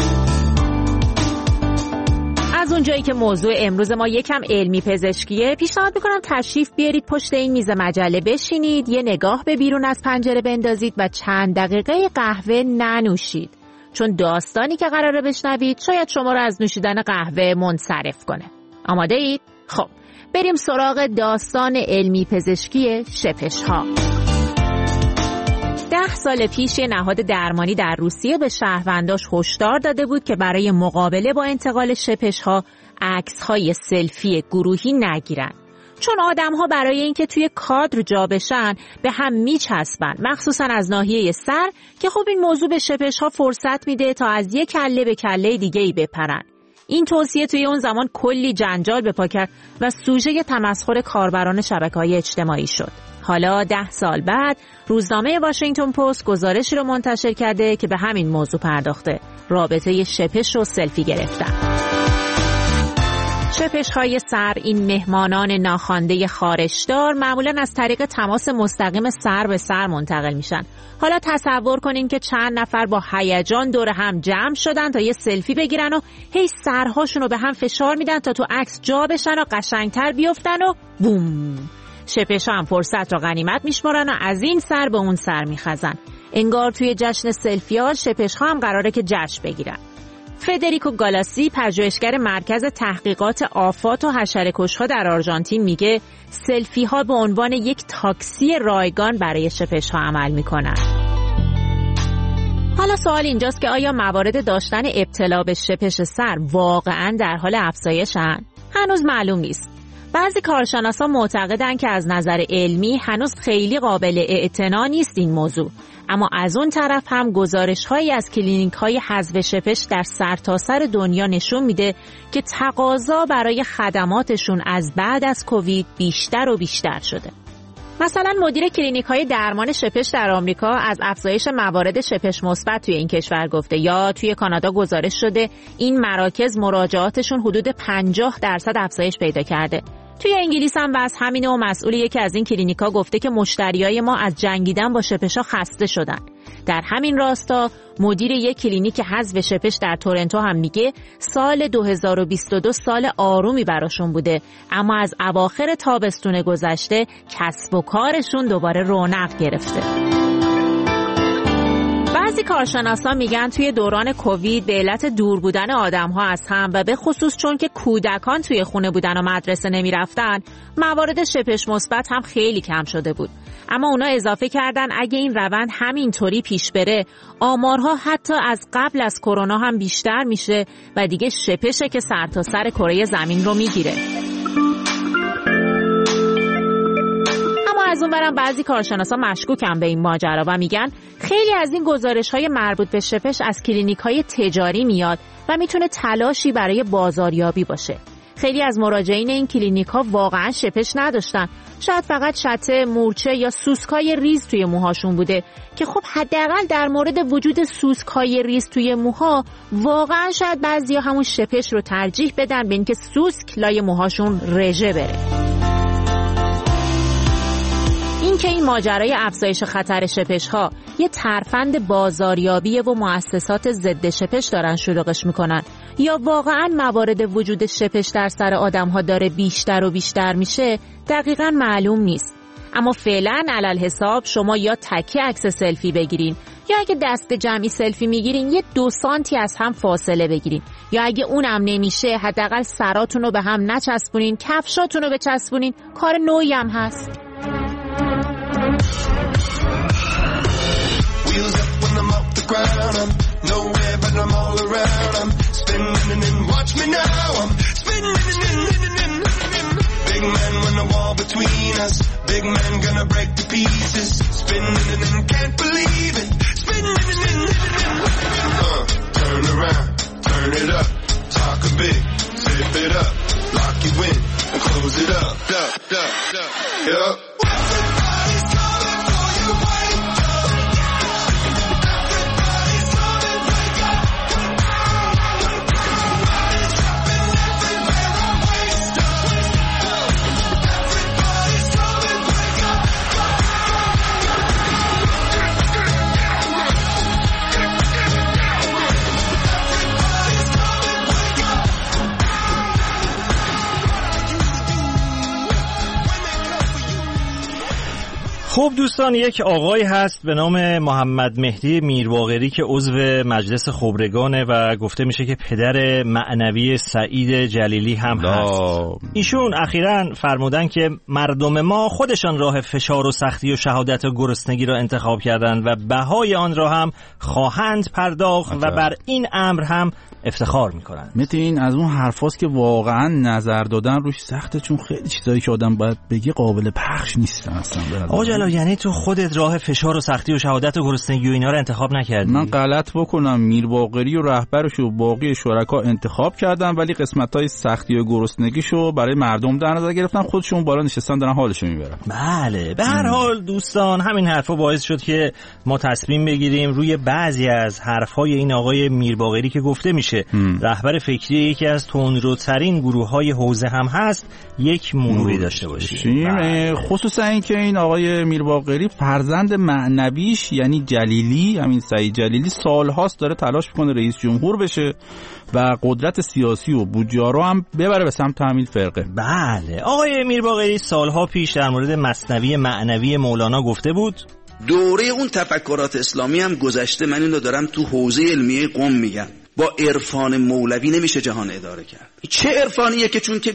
از اونجایی که موضوع امروز ما یکم علمی پزشکیه، پیشنهاد میکنم تشریف بیارید پشت این میز مجله بشینید، یه نگاه به بیرون از پنجره بندازید و چند دقیقه قهوه ننوشید، چون داستانی که قراره بشنوید شاید شما رو از نوشیدن قهوه منصرف کنه. آماده اید؟ خب بریم سراغ داستان علمی پزشکی شپش‌ها. 10 سال پیش یه نهاد درمانی در روسیه به شهرونداش هشدار داده بود که برای مقابله با انتقال شپش‌ها عکس‌های سلفی گروهی نگیرن، چون آدم‌ها برای اینکه توی کادر جا بشن به هم میچسبن، مخصوصا از ناحیه سر، که خب این موضوع به شپش‌ها فرصت میده تا از یک کله به کله دیگه‌ای بپرن. این توصیه توی اون زمان کلی جنجال به پا کرد و سوژه تمسخر کاربران شبکه‌های اجتماعی شد. حالا 10 سال بعد روزنامه واشنگتن پست گزارشی رو منتشر کرده که به همین موضوع پرداخته: رابطه شپش و سلفی گرفتن. شپش‌های سر، این مهمانان ناخوانده خارشدار، معمولاً از طریق تماس مستقیم سر به سر منتقل میشن. حالا تصور کنین که چند نفر با هیجان دور هم جمع شدن تا یه سلفی بگیرن و هی سرهاشون رو به هم فشار میدن تا تو عکس جا بشن و قشنگتر بیفتن و بوم، شپش‌ها هم فرصت رو غنیمت میشمارن و از این سر به اون سر میخزن. انگار توی جشن سلفی‌ها شپش‌ها هم قراره که جشن بگیرن. فدریکو گالاسی، پژوهشگر مرکز تحقیقات آفات و حشره‌کش‌ها در آرژانتین، میگه سلفی‌ها به عنوان یک تاکسی رایگان برای شپش‌ها عمل میکنن. حالا سوال اینجاست که آیا موارد داشتن ابتلا به شپش سر واقعاً در حال افزایشن؟ هنوز معلوم نیست. بعضی کارشناسان معتقدن که از نظر علمی هنوز خیلی قابل اعتنا نیست این موضوع، اما از اون طرف هم گزارش‌هایی از کلینیک‌های حذف شپش در سرتاسر دنیا نشون میده که تقاضا برای خدماتشون از بعد از کووید بیشتر و بیشتر شده. مثلا مدیر کلینیک‌های درمان شپش در آمریکا از افزایش موارد شپش مثبت توی این کشور گفته، یا توی کانادا گزارش شده این مراکز مراجعاتشون حدود 50% افزایش پیدا کرده. توی انگلیس هم بس همینه و مسئول یکی از این کلینیکا گفته که مشتریای ما از جنگیدن با شپش‌ها خسته شدن. در همین راستا مدیر یک کلینیک حذف شپش در تورنتو هم میگه سال 2022 سال آرومی براشون بوده، اما از اواخر تابستون گذشته کسب و کارشون دوباره رونق گرفته. بعضی کارشناسان میگن توی دوران کووید به علت دور بودن آدم‌ها از هم و به خصوص چون که کودکان توی خونه بودن و مدرسه نمیرفتن، موارد شپش مثبت هم خیلی کم شده بود. اما اونا اضافه کردن اگه این روند همینطوری پیش بره، آمارها حتی از قبل از کرونا هم بیشتر میشه و دیگه شپشه که سرتاسر کره زمین رو میگیره. از اونورم بعضی کارشناسا مشکوکن به این ماجرا و میگن خیلی از این گزارش‌های مربوط به شپش از کلینیک‌های تجاری میاد و میتونه تلاشی برای بازاریابی باشه. خیلی از مراجعین این کلینیک‌ها واقعا شپش نداشتن، شاید فقط شته، مورچه یا سوسکای ریز توی موهاشون بوده که خب حداقل در مورد وجود سوسکای ریز توی موها واقعا شاید بعضیا همون شپش رو ترجیح بدن به اینکه سوسک لای موهاشون رژه بره. این که این ماجرای افزایش خطر شپش‌ها یه ترفند بازاریابیه و مؤسسات ضد شپش دارن شلوغش میکنن، یا واقعاً موارد وجود شپش در سر آدم‌ها داره بیشتر و بیشتر میشه، دقیقاً معلوم نیست. اما فعلاً علالحساب شما یا تکی عکس سلفی بگیرین، یا اگه دست جمعی سلفی میگیرین یه 2 سانتی از هم فاصله بگیرین، یا اگه اونم نمیشه حداقل سراتون رو به هم نچسبونین، کفشاتون رو بچسبونین، کار نوعی هم هست. Wheels up when I'm off the ground. I'm nowhere but I'm all around. I'm spinning and watch me now. I'm spinning. Big man when the wall between between us. Big man gonna break the pieces. Spinning and can't believe it. Spinning and turn around, turn it up. Talk a bit, zip it up. Lock you in and close it up. Yup. Everybody's coming for you, wake up. Everybody's coming, wake up. Everybody's dropping everywhere on waste up. Everybody's coming, wake up. خب دوستان، یک آقایی هست به نام محمد مهدی میرباقری که عضو مجلس خبرگانه و گفته میشه که پدر معنوی سعید جلیلی هم هست. ایشون اخیراً فرمودن که مردم ما خودشان راه فشار و سختی و شهادت و گرسنگی را انتخاب کردند و بهای آن را هم خواهند پرداخت و بر این امر هم افتخار میکنن. مثل این از اون حرفاست که واقعا نظر دادن روش سخته، چون خیلی چیزایی که آدم باید بگه قابل پخش نیستن اصلا. آقا جلال، یعنی تو خودت راه فشار و سختی و شهادت و گرسنگی و اینا رو انتخاب نکردی؟ من غلط بکنم میرباقری و رهبرش و باقی شرکا انتخاب کردن، ولی قسمت‌های سختی و گرسنگیشو برای مردم در نظر گرفتن، خودشون بالا نشستن دارن حالشو میبرن. بله، به هر حال دوستان همین حرفا باعث شد که ما تصمیم بگیریم روی بعضی از حرفای این آقای میرباقری که گفته میشه رهبر فکری یکی از تندروترین گروه‌های حوزه هم هست یک مروری داشته باشیم. خصوصا اینکه این آقای میرباقری فرزند معنویش یعنی جلیلی، همین سعید جلیلی، سالهاست داره تلاش میکنه رئیس جمهور بشه و قدرت سیاسی و بودجه هم ببره به سمت همین فرقه. بله، آقای میرباقری سالها پیش در مورد مثنوی معنوی مولانا گفته بود دوره اون تفکرات اسلامی هم گذشته. من اینو دارم تو حوزه علمیه قم میگم، با عرفان مولوی نمیشه جهان اداره کرد. چه عرفانیه که چون که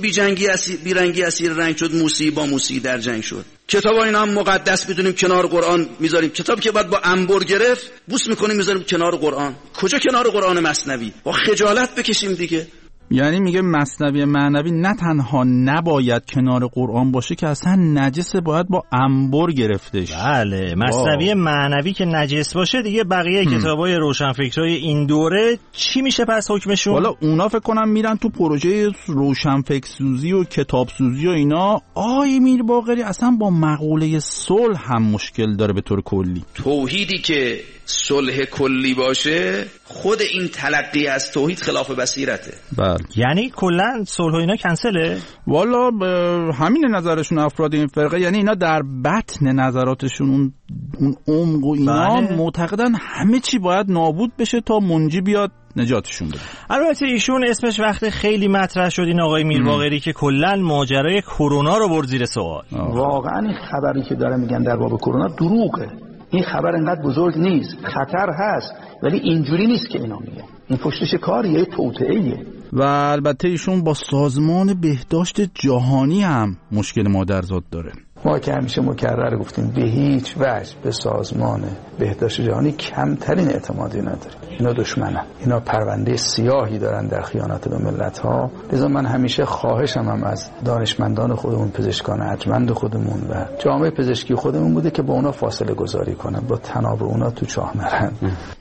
بیرنگی اسیر رنگ شد، موسیقی با موسیقی در جنگ شد. کتاب ها اینا هم مقدس میدونیم کنار قرآن میذاریم، کتابی که باید با انبر گرفت بوس میکنیم میذاریم کنار قرآن. کجا کنار قرآن مثنوی؟ با خجالت بکشیم دیگه. یعنی میگه مثنوی معنوی نه تنها نباید کنار قرآن باشه که اصلا نجسه، باید با انبر گرفتش. بله، مثنوی معنوی که نجس باشه دیگه بقیه کتابای روشنفکرای این دوره چی میشه پس حکمشون؟ والا اونا فکر کنم میرن تو پروژه روشنفکرسوزی و کتابسوزی و اینا. آقای میرباقری اصلا با مقوله صلح هم مشکل داره به طور کلی. توحیدی که صلح کلی باشه، خود این تلقی از توحید خلاف بصیرته. بله، یعنی کلا صلح و اینا کنسله؟ والا همین نظرشون افراد این فرقه، یعنی اینا در بطن نظراتشون اون عمق و اینا معتقدن همه چی باید نابود بشه تا منجی بیاد نجاتشون بده. البته ایشون اسمش وقت خیلی مطرح شد، این آقای میرباقری که کلا ماجرای کرونا رو برد زیر سوال. واقعا این خبری که داره میگن در باب کرونا دروغه. این خبر انقدر بزرگ نیست، خطر هست ولی اینجوری نیست که اینا میگن. این پشتش کاریه، توطئه‌ایه. و البته ایشون با سازمان بهداشت جهانی هم مشکل مادرزاد داره. ما که همیشه مکرر گفتیم به هیچ وجه به سازمان بهداشت جهانی کمترین اعتمادی نداریم. اینا دشمنن، اینا پرونده سیاهی دارن در خیانت به ملت‌ها. لذا من همیشه خواهشم هم از دانشمندان خودمون، پزشکان ارجمند خودمون و جامعه پزشکی خودمون بوده که با اونا فاصله گذاری کنن، با تناب اونا تو چاه نرن.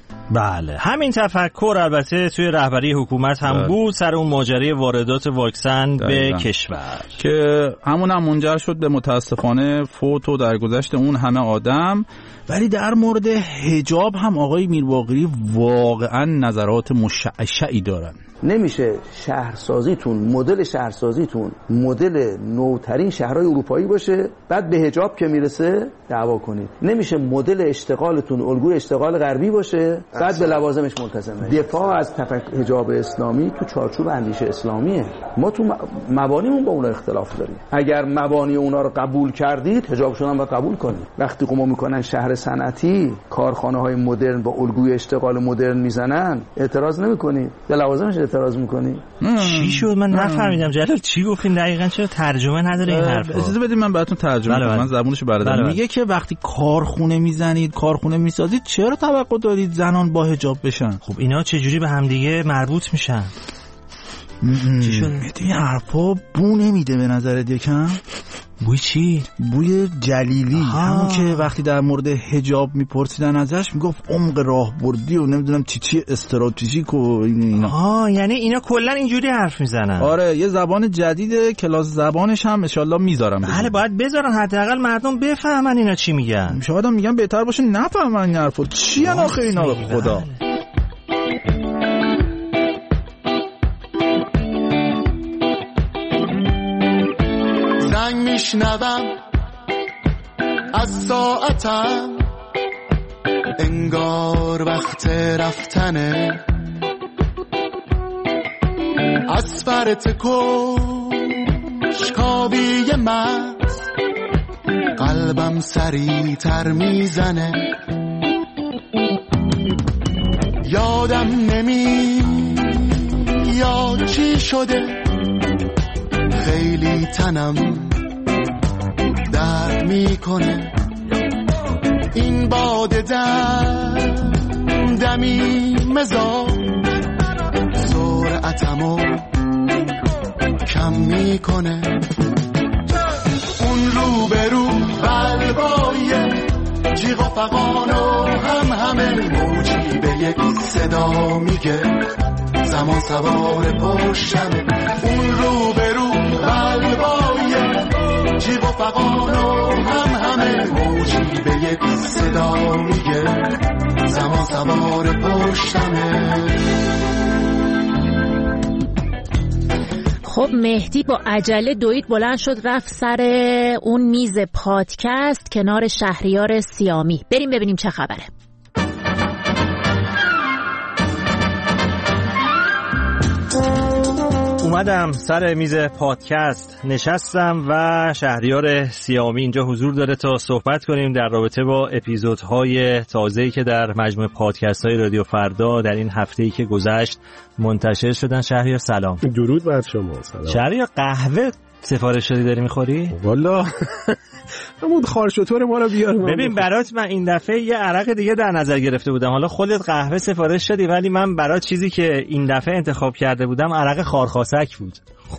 بله، همین تفکر البته توی رهبری حکومت هم بود سر اون ماجرای واردات واکسن به کشور که همون هم منجر شد به متاسفانه فوت و درگذشت اون همه آدم. ولی در مورد حجاب هم آقای میرباقری واقعا نظرات مشعشعی دارن. نمیشه شهرسازیتون، مدل شهرسازیتون مدل نوترین شهرهای اروپایی باشه بعد به حجاب که میرسه دعوا کنید. نمیشه مدل اشتغالتون الگوی اشتغال غربی باشه بعد به لوازمش ملتزم نشید. دفاع از حجاب اسلامی تو چارچوب اندیشه اسلامیه. ما تو مبانیمون با اونا اختلاف داریم. اگر مبانی اونا رو قبول کردید حجابشون هم باید قبول کنید. وقتی قوم میکنن شهر صنعتی، کارخانه‌های مدرن با الگوی اشتغال مدرن میزنن، اعتراض نمیکنید؟ به لوازمش اعتراض میکنی؟ چی شد؟ من نفهمیدم جلال چی گفتین دقیقاً، چرا ترجمه نداره این حرفا؟ اجازه بدید من براتون ترجمه کنم. من زبونشو بلدم. میگه که وقتی کارخونه میزنید، کارخونه میسازید، چرا توقع دارید زنان با حجاب بشن؟ خب اینا چه جوری به هم دیگه مربوط میشن؟ چی شد؟ این حرفا بو نمیده به نظرت یکم؟ بوی چی؟ بوی جلیلی، همون که وقتی در مورد حجاب میپرسیدن ازش میگفت عمق راهبردی و نمیدونم چی استراتژیک و اینا. یعنی اینا کلا اینجوری حرف میزنن. آره یه زبان جدیده، کلاس زبانش هم انشالله میذارم. بله باید بذارن حداقل مردم بفهمن اینا چی میگن. شاید هم میگن بهتر باشه نفهمن این حرفو. چی ان آخه اینا به خدا؟ زنگ میشنوم از ساعتم، انگار وقت رفتنه، از فرط کنجکاوی مغز قلبم سریع تر میزنه. یادم نمیاد چی شده، خیلی تنم درد میکنه. این باد دمی مزاج سرعتمو کم میکنه. اون روبرو قلبای جیغ و فغان و همه موجی به یک صدا میگه زمان سوار پشتمه. اون روبرو قلبای جیغ و فغان و همه موجی به یک صدا میگه زمان سوار پشتمه. خب مهدی با عجله دوید بلند شد رفت سر اون میز پادکست کنار شهریار سیامی. بریم ببینیم چه خبره. اومدم سر میز پادکست نشستم و شهریار سیامی اینجا حضور داره تا صحبت کنیم در رابطه با اپیزودهای تازه‌ای که در مجموعه پادکست‌های رادیو فردا در این هفته‌ای که گذشت منتشر شدن. شهریار سلام. درود بر شما. سلام. شهریار قهوه سفارش دادی داری میخوری؟ والا همون خارشوتور ما رو بیار. ببین برات من این دفعه یه عرق دیگه در نظر گرفته بودم. حالا خودت قهوه سفارش دادی ولی من برات چیزی که این دفعه انتخاب کرده بودم عرق خارخاسک بود.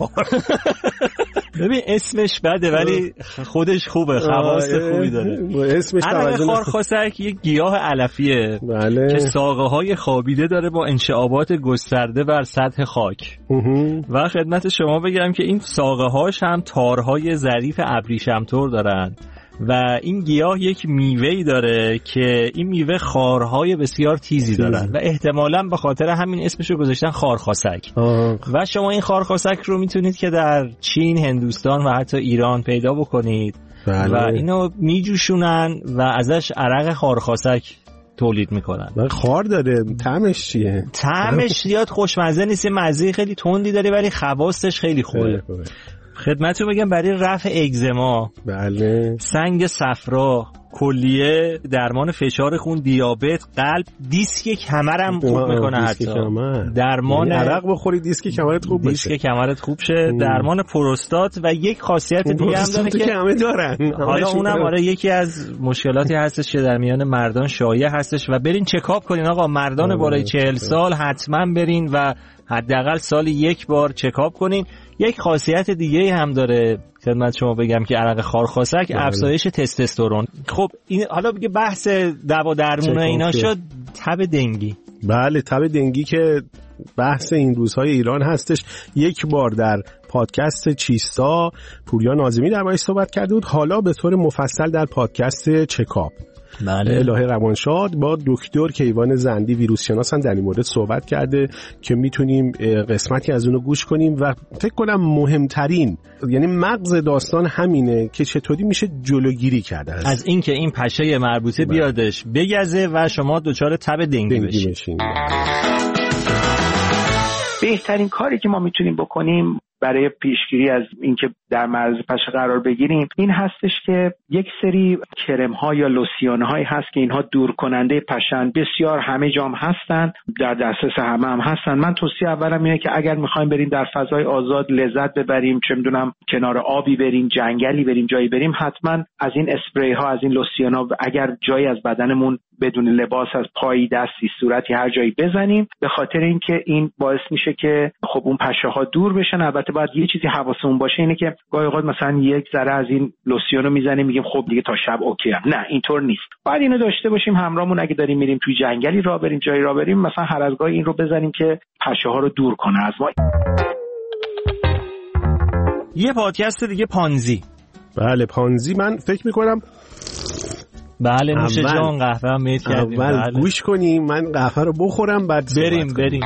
ببین اسمش بده ولی خودش خوبه، خواص خوبی داره. اسمش عرق خارخاسک یک گیاه علفیه که ساقه های خوابیده داره با انشعابات گسترده بر سطح خاک. و خدمت شما بگم که این ساقه هاش هم تارهای ظریف ابریشم‌طور دارن و این گیاه یک میوه‌ای داره که این میوه خارهای بسیار تیزی دارن و احتمالاً به خاطر همین اسمشو گذاشتن خارخاسک. و شما این خارخاسک رو میتونید که در چین، هندوستان و حتی ایران پیدا بکنید. و اینو میجوشونن و ازش عرق خارخاسک تولید میکنن. خار داره. طعمش چیه؟ طعمش زیاد خوشمزه نیست، مزه خیلی تندی داره ولی خواصش خیلی خوبه. خدمتتون بگم برای رفع اگزما، بله، سنگ صفرا، کلیه، درمان فشار خون، دیابت، قلب، دیسک کمرم خوب میکنه. حتی درمان عرق بخوری دیسک کمرت خوب بشه. دیسک کمرت خوب شه. درمان پروستات و یک خاصیت دیگه هم داره که همه دارن. حالا اونم آره یکی از مشکلاتی هستش که در میان مردان شایع هستش و برین چکاپ کنین آقا. مردان بالای 40 سال حتما برین و حداقل سالی یک بار چکاپ کنین. یک خاصیت دیگه هم داره خدمت شما بگم که عرق خارخاسک افزایش تستوسترون. خب این حالا دیگه بحث دوا درمون اینا شد. تب دنگی، بله تب دنگی که بحث این روزهای ایران هستش. یک بار در پادکست چیستا پوریا ناظمی دربارش صحبت کرده بود، حالا به طور مفصل در پادکست چکاپ بله. الهه روانشاد با دکتر کیوان زندی ویروس شناسن در این مورد صحبت کرده که میتونیم قسمتی از اونو گوش کنیم و فکر کنم مهمترین یعنی مغز داستان همینه که چطوری میشه جلوگیری کرده از این که این پشه مربوطه بیادش بگزه و شما دچار تب دنگی بشین. بهترین کاری که ما میتونیم بکنیم برای پیشگیری از اینکه در معرض پشه قرار بگیریم این هستش که یک سری کرم ها یا لوسیون هایی هست که اینها دور کننده پشن، بسیار همه جام هستن، در دسترس همه هم هستن. من توصیه اولم اینه که اگر میخوایم بریم در فضای آزاد لذت ببریم، چه میدونم کنار آبی بریم، جنگلی بریم، جایی بریم، حتما از این اسپری ها، از این لوسیون ها اگر جایی از بدنمون بدون لباس از پای دستی صورتی هر جایی بزنیم، به خاطر اینکه این باعث میشه که خب اون پشه ها دور بشن. البته باید یه چیزی حواسمون باشه اینه که گاهی اوقات مثلا یک ذره از این لوسیون رو میزنیم میگیم خب دیگه تا شب اوکی ام. نه اینطور نیست. باید اینو داشته باشیم همراهمون اگه داریم میریم توی جنگلی راه بریم، جایی راه بریم، مثلا هر از گاهی این رو بزنیم که پشه ها رو دور کنه از ما. یه پادکست دیگه پانزی. بله پانزی، من فکر میکنم بله نوش جان قهوه هم میت کردیم. بله گوش کنیم، من قهوه رو بخورم بعد بریم.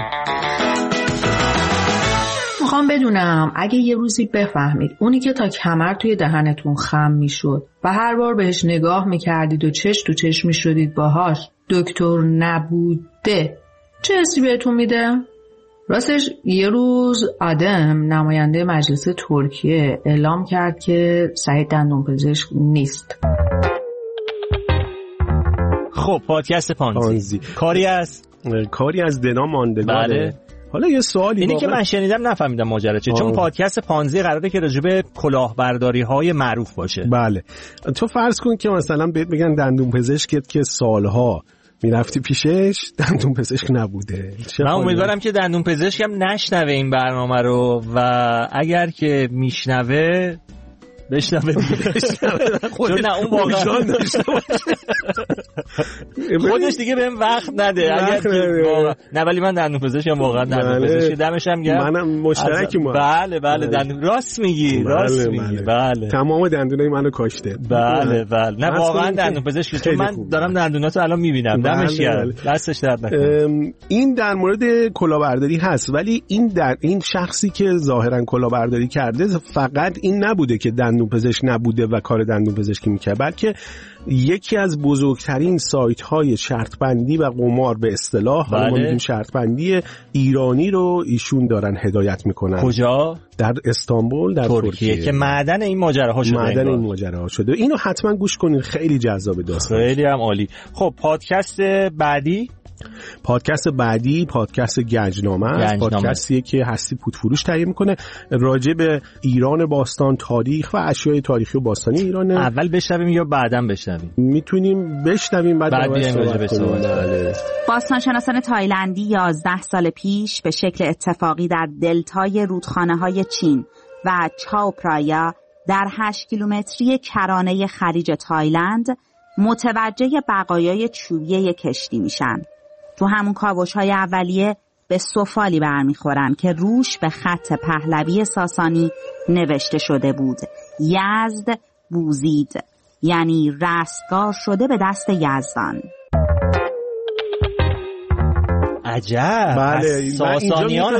میخوام بدونم اگه یه روزی بفهمید اونی که تا کمر توی دهنتون خم میشد و هر بار بهش نگاه میکردید و چش تو چش میشدید باهاش دکتر نبوده، چه حسی بهتون میده؟ راستش یه روز آدم نماینده مجلس ترکیه اعلام کرد که سعید دندونپزشک نیست. خب پادکست پانزی. کاری از دنا ماندگاره. بله. حالا یه سوالی اینی که من شنیدم نفهمیدم ماجرا چیه، چون پادکست پانزی قراره که راجع به کلاهبرداری‌های معروف باشه. بله تو فرض کن که مثلا بهت بگن دندونپزشکت که سالها میرفتی پیشش دندون پزشک نبوده. من امیدوارم که دندون پزشکم نشنوه این برنامه رو و اگر که میشنوه بشنوه چون نه اون واقعا خودش دیگه بهم وقت نده اگر نه، ولی من دندون پزشکم واقعا دندون پزشک دمش هم گرم، منم مشترکی ما. بله دندون راست میگی. بله تمام دندونای منو کاشته. بله نه واقعا دندون پزشک، چون من دارم دندوناتو الان میبینم. دمش گرم، دستش درد نکنه. این در مورد کلاهبرداری هست، ولی این شخصی که ظاهرا کلاهبرداری کرده فقط این نبوده که دندون پزشک نبوده و کار دندون پزشکی میکرد، بلکه یکی از بزرگترین سایت های شرط بندی و قمار به اصطلاح شرط بندی ایرانی رو ایشون دارن هدایت میکنن. کجا؟ در استانبول در ترکیه که معدن این ماجراها شده. اینو حتما گوش کنین، خیلی جذاب داستان، خیلی هم عالی. خب پادکست بعدی پادکست گنجنامه است. پادکستیه که هستی پودفروش تهیه میکنه راجع به ایران باستان، تاریخ و اشیاء تاریخی و باستانی ایران. اول بشنویم یا بعداً بشنویم؟ میتونیم بشنویم بعد بیایم راجع به باستانشناسان تایلندی 11 سال پیش به شکل اتفاقی در دلتای رودخانه‌های چین و چاو پرایا در 8 کیلومتری کرانه خلیج تایلند متوجه بقایای چوبی کشتی میشن. تو همون کاوش‌های اولیه به سفالی برمیخورن که روش به خط پهلوی ساسانی نوشته شده بود یزد بوزید، یعنی رستگار شده به دست یزدان. عجب. بله ساسانیان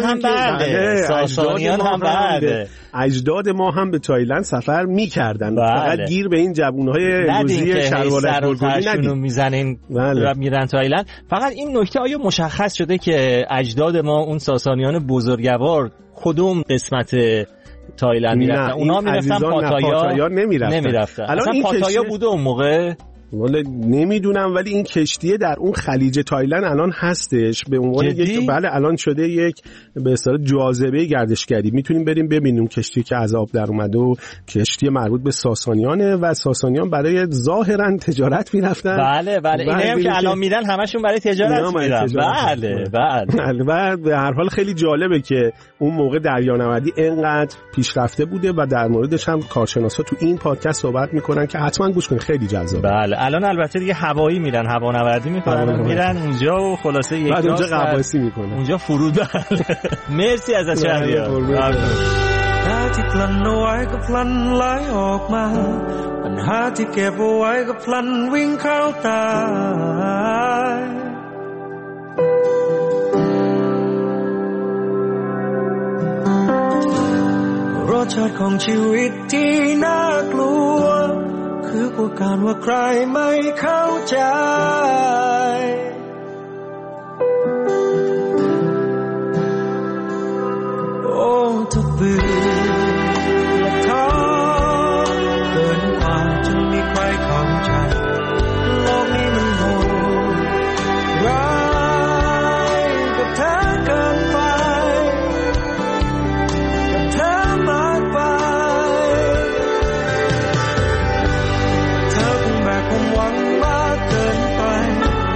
هم بعده اجداد ما هم به تایلند سفر می‌کردن. فقط گیر به این جوون‌های روزی شلوار گلگلی ندید میزنن و میرن تایلند. فقط این نکته آیا مشخص شده که اجداد ما اون ساسانیان بزرگوار کدوم قسمت تایلند میرفتن؟ اونا میرفتن پاتایا نمیرفتن. اصلا پاتایا بوده اون موقع؟ والا نمیدونم، ولی این کشتیه در اون خلیج تایلند الان هستش به عنوان یک، بله الان شده یک به اصطلاح جاذبه گردشگری. میتونیم بریم ببینیم کشتی که از آب در اومده و کشتی مربوط به ساسانیانه و ساسانیان برای ظاهرا تجارت میرفتن. بله اینا هم که الان میرن همشون برای تجارت میرن. بله و به هر حال خیلی جالبه که اون موقع دریانوردی اینقدر پیشرفته بوده و در موردش هم کارشناسا تو این پادکست صحبت میکنن که حتما گوش کنید، خیلی جذابه. بله الان البته دیگه هوایی میرن، هوانوردی میکنن، میرن اونجا و خلاصه یک بعد اونجا قواسی میکنن، اونجا فرود. مرسی از شهریار. ถ้าที่พลันเอาไว้ก็พลันไหลออกมาปัญหาที่เก็บเอาไว้ก็พลันวิ่งเข้าตารสชาติของชีวิตที่น่ากลัวคือกลัวการว่าใครไม่เข้าใจโอ้ถ้าเบื่อและท้อเกินกว่าจะมีใครเข้าใจโลกนี้มันโหดร้ายกับเธอเกินไปกับเธอมากไปเธอคงแบกความหวังมากเกินไป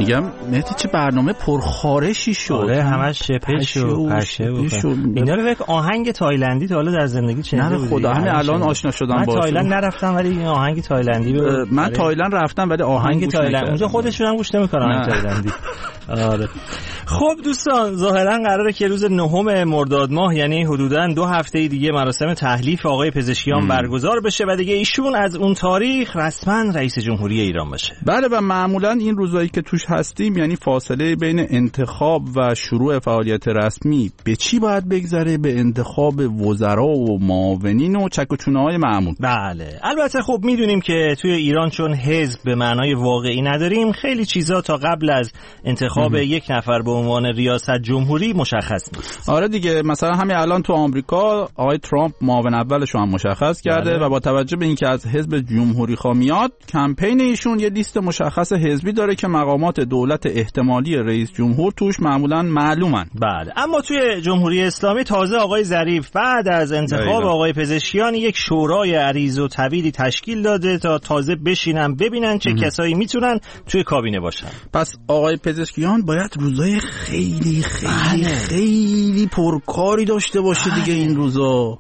میگم مهدی چه برنامه پرخارشی شد. آره همش پشه و اینا رو یک آهنگ تایلندی تا حالا در زندگی چنیده بودی؟ خدا همین الان آشنا شدم من باشه. تایلند نرفتم ولی این آهنگ تایلندی من تایلند رفتم ولی آهنگ تایلند اونجا خودشون هم گوش نمی‌کنن آهنگ تایلندی. آره. خب دوستان ظاهرا قراره که روز 9 مرداد ماه یعنی حدوداً 2 هفته دیگه مراسم تحلیف آقای پزشکیان برگزار بشه و دیگه ایشون از اون تاریخ رسما رئیس جمهوری ایران باشه. بله و معمولاً این روزایی که توش هستیم یعنی فاصله بین انتخاب و شروع فعالیت رسمی به چی باید بگذره؟ به انتخاب وزرا و معاونین و چک و چونه‌های معمول. بله البته خب میدونیم که توی ایران چون حزب به معنای واقعی نداریم خیلی چیزا تا قبل از انتخاب یک نفر به عنوان ریاست جمهوری مشخص نیست. آره دیگه مثلا همین الان تو آمریکا آقای ترامپ معاون اولش رو هم مشخص کرده و با توجه به اینکه از حزب جمهوری خواه میاد کمپین ایشون یه لیست مشخص حزبی داره که مقامات دولت احتمالی رئیس جمهور توش معمولا معلومن. بله اما توی جمهوری اسلامی تازه آقای ظریف بعد از انتخاب آقای پزشکیان یک شورای عریض و طویلی تشکیل داده تا تازه بشینن ببینن چه کسایی میتونن توی کابینه باشن. پس آقای پزشکیان باید روزای خیلی خیلی خیلی پرکاری داشته باشه دیگه این روزا.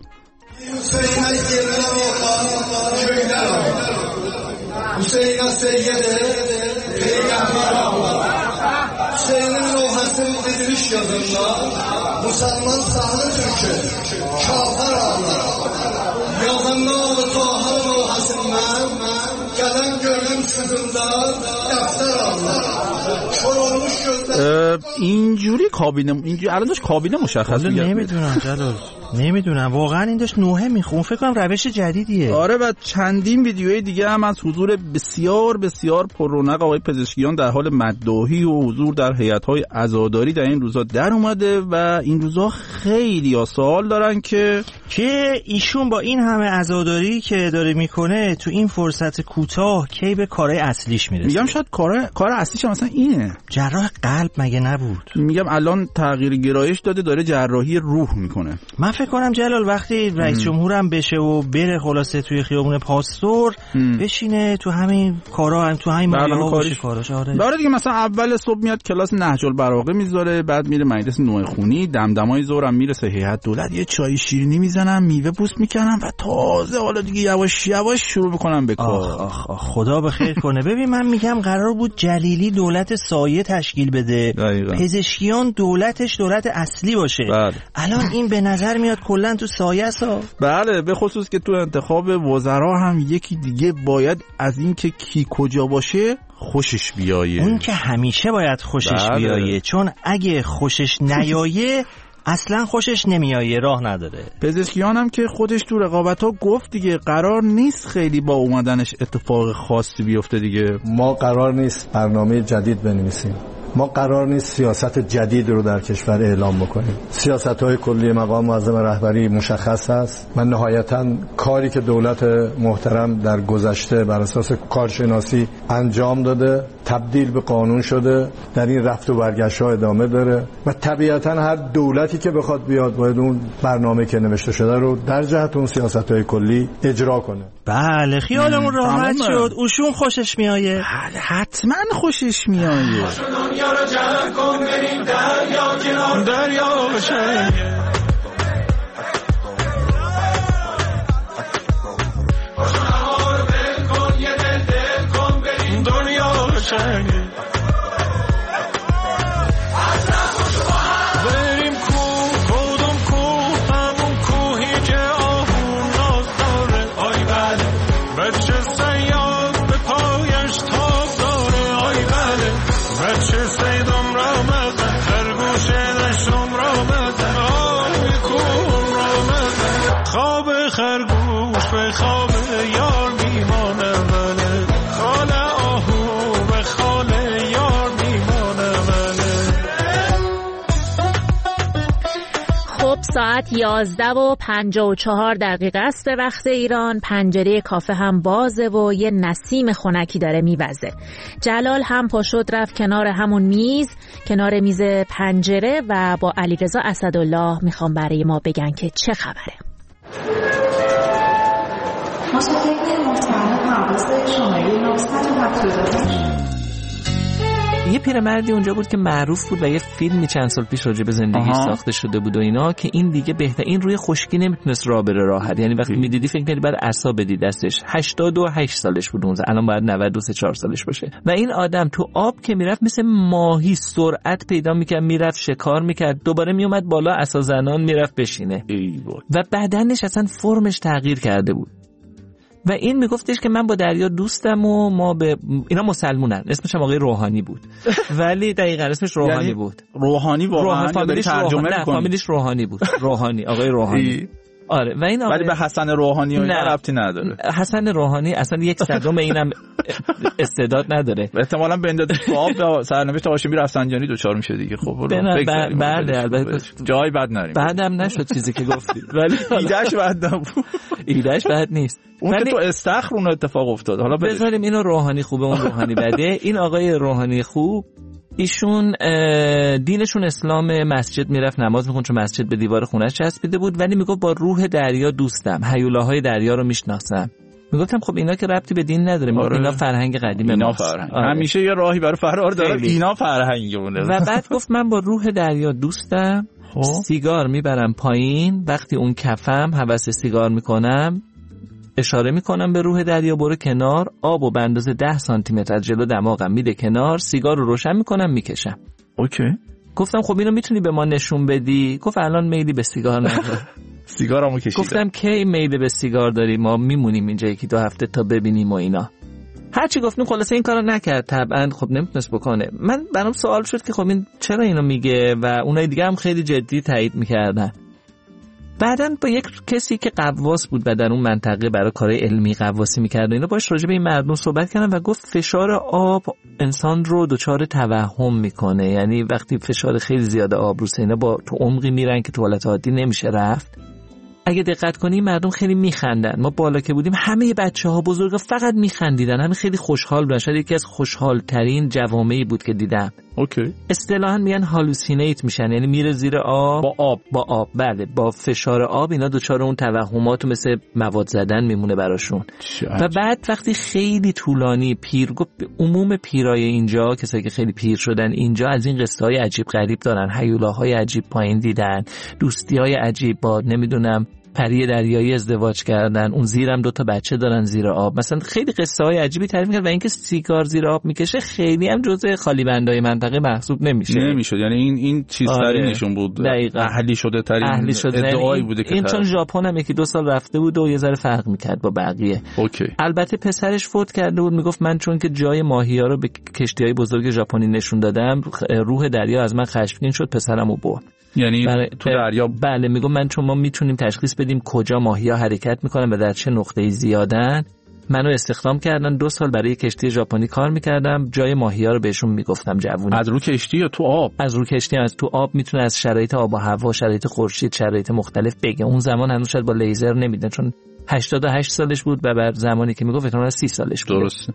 Hüseyin Seyyid'e Peygamber Allah Hüseyin'in ruhasını didiriş yazında Müslüman sahne Türk'ü Kafir Allah Yazında oğlu Tohar ruhasından Gelen gördüm çıkında Defter Allah Çorulmuş gözler اینجوری کابینه اینجوری الان داشت کابینه مشخص میگه. نمیدونم جلال نمیدونم واقعا این داشت نوحه میخون فکر کنم روش جدیدیه. آره و چندین ویدیوی دیگه هم از حضور بسیار بسیار پر رونق آقای پزشکیان در حال مداحی و حضور در هیئت‌های عزاداری در این روزا در اومده و این روزا خیلی سوال دارن که ایشون با این همه عزاداری که داره میکنه تو این فرصت کوتاه کی به کارهای اصلیش میرسه. میگم شاید کار اصلیش مثلا اینه جراح قلب مگه نبود؟ میگم الان تغییر گرایش داده داره جراحی روح میکنه. من فکر کنم جلال وقتی رئیس جمهورم بشه و بره خلاصه توی خیابون پاستور بشینه تو همین کارا هم تو همین ماجراها باشه کاراش. آره دیگه مثلا اول صبح میاد کلاس نهج البلاغه میذاره بعد میره مجلس نوع خونی دمدمای ظهرم میرسه هیئت دولت یه چای شیرینی میزنم میوه پوست میکنم و تازه حالا دیگه یواش یواش شروع بکنم به کار. خدا به خیر کنه. ببین من میگم قرار بود جلیلی دولت سایه تشکیل بده پزشکیان دولتش دولت اصلی باشه. الان این به نظر میاد کلا تو سایه است. بله به خصوص که تو انتخاب وزرا هم یکی دیگه باید از این که کی کجا باشه خوشش بیایه. اون که همیشه باید خوشش بیایه چون اگه خوشش نیایه اصلا خوشش نمیایه راه نداره. پزشکیان هم که خودش تو رقابت‌ها گفت دیگه قرار نیست خیلی با اومدنش اتفاق خاصی بیفته دیگه. ما قرار نیست برنامه جدید بنویسیم. ما قرار نیست سیاست جدید رو در کشور اعلام بکنیم. سیاست‌های کلی مقام معظم رهبری مشخص است. من نهایتاً کاری که دولت محترم در گذشته بر اساس کارشناسی انجام داده تبدیل به قانون شده در این رفت و برگشت‌ها ادامه داره و طبیعتاً هر دولتی که بخواد بیاد باید اون برنامه که نوشته شده رو در جهت اون سیاست‌های کلی اجرا کنه. بله خیالمون راحت شد. اوشون خوشش میایه. بله حتما خوشش میایه. دنیا رو جمع کن بریم دریا کنار دریا بشه باشو نهار بل کن یه دل کن بریم دنیا بشه بریم کدوم همون کوهی که آهون ناز داره آی بله بچه سیاد به پایش تاب داره آی بله بچه سیدم را مدن هر گوشه دشتم را مدن آی کن را مدن خواب خرگوش به خواب یار میمانه بله خاله آهو به خاله یار میمانه بله. خب ساعت 11:54 است به وقت ایران. پنجره کافه هم بازه و یه نسیم خنکی داره میوزه. جلال هم پا شد رفت کنار همون میز کنار میز پنجره و با علیرضا اسدالله میخوام برای ما بگن که چه خبره. مشاهده محترم پرواز شماره 970 یه پیرمردی اونجا بود که معروف بود و یه فیلمی چند سال پیش راجع به زندگیش ساخته شده بود و اینا، که این دیگه بهتر، این روی خشکی نمیتونست راه بره راحت، یعنی وقتی میدیدی فکر کنی بعد عصا بدی دستش. 88 سالش بود اون، الان باید 93 سالش باشه. و این آدم تو آب که میرفت مثل ماهی سرعت پیدا میکرد، میرفت شکار میکرد، دوباره میومد بالا عصا زنان میرفت بشینه و بدنش اصلا فرمش تغییر کرده بود. و این میگفتش که من با دریا دوستم و ما به اینا مسلمونن. اسمش هم آقای روحانی بود ولی دقیقاً اسمش روحانی یعنی بود. روحانی واقعا فامیلیش ترجمه نه فامیلیش روحانی بود. روحانی، آقای روحانی. آره و این ولی به حسن روحانی و اینا ربطی نداره. حسن روحانی اصلا 1/100 اینم استعداد نداره. احتمالاً بندازه تو آب سرنوشت هاشمی رفسنجانی دوچار میشه دیگه. خب بعد البته جای بد نریم. بعدم نشد چیزی که گفتی ولی ایدهش بد نبود. ایدهش بد نیست. اون که تو استخر اون اتفاق افتاد. حالا بذاریم اینو روحانی خوبه اون روحانی بده. این آقای روحانی خوب ایشون دینشون اسلام، مسجد میرفت نماز میخوند چون مسجد به دیوار خونه‌اش چسبیده بود، ولی میگفت با روح دریا دوستم، هیولاهای دریا رو میشناسم. میگفتم خب اینا که ربطی به دین نداره، اینا فرهنگ قدیمه ماست. همیشه یه راهی برای فرار داره، اینا فرهنگونه. و بعد گفت من با روح دریا دوستم، سیگار میبرم پایین، وقتی اون کفم هوس سیگار میکنم اشاره میکنم به روح دریا برو کنار، آبو به اندازه 10 سانتی متر از جلو دماغم میده کنار، سیگار رو روشن میکنم میکشم. اوکی. گفتم خب اینو میتونی به ما نشون بدی؟ گفت الان میلی به سیگار نداره. سیگارمو کشیدم. گفتم کی میل به سیگار داری؟ ما میمونیم اینجا 1-2 هفته تا ببینیم و اینا. هرچی گفتیم خلاصه این کارو نکرد. طبعا خب نمیتونست بکنه. من برام سوال شد که خب این چرا اینو میگه و اونای دیگه هم خیلی جدی تایید میکردن. بعداً با یک کسی که قواس بود و در اون منطقه برای کارهای علمی قواسی می‌کرد اینا باش راجع به این مردم صحبت کردن و گفت فشار آب انسان رو دچار توهم میکنه، یعنی وقتی فشار خیلی زیاد آب رو اینا با تو عمقی میرن که تو حالت عادی نمیشه رفت. اگه دقت کنی مردم خیلی میخندن. ما بالا که بودیم همه بچه‌ها بزرگا فقط میخندیدن، همه خیلی خوشحال بودن. شاید یکی از خوشحال‌ترین جوامعی بود که دیدم. اوکی. اصطلاحاً میگن هالوسینیت میشن، یعنی میره زیر آب با آب بله با فشار آب اینا دچار اون توهمات مثل مواد زدن میمونه براشون. و بعد وقتی خیلی طولانی پیر گفت عموم پیرای اینجا کسایی که خیلی پیر شدن اینجا از این قصه های عجیب غریب دارن، هیولاهای عجیب پایین دیدن، دوستی‌های عجیب با نمیدونم پری دریایی ازدواج کردن، اون زیرم 2 بچه دارن زیر آب، مثلا خیلی قصه های عجیبی تعریف می‌کرد و اینکه سیگار زیر آب میکشه خیلی هم جزء خالی بندای منطقه محسوب نمیشد. یعنی این چیز ترینشون بود. اهلی شده ترین ادعایی بوده که این چون ژاپن هم 1-2 سال رفته بود و یه ذره فرق میکرد با بقیه. اوکی. البته پسرش فوت کرده بود، میگفت من چون که جای ماهی‌ها رو به کشتی‌های بزرگ ژاپنی نشون دادم روح دریا از من خشمگین شد، پسرمو برد. یعنی تو دریا بله میگم من چون ما میتونیم تشخیص بدیم کجا ماهی‌ها حرکت میکنن و در چه نقطه‌ای زیادن، منو استخدام کردن 2 سال برای کشتی ژاپنی کار میکردم، جای ماهی‌ها رو بهشون میگفتم جوونا. از رو کشتی یا تو آب؟ از رو کشتی، از تو آب میتونه از شرایط آب و هوا، شرایط خورشید، شرایط مختلف بگه. اون زمان هنوز شاید با لیزر نمیدن چون 88 سالش بود و بعد زمانی که میگفت احتمالاً 30 سالش بود. درسته.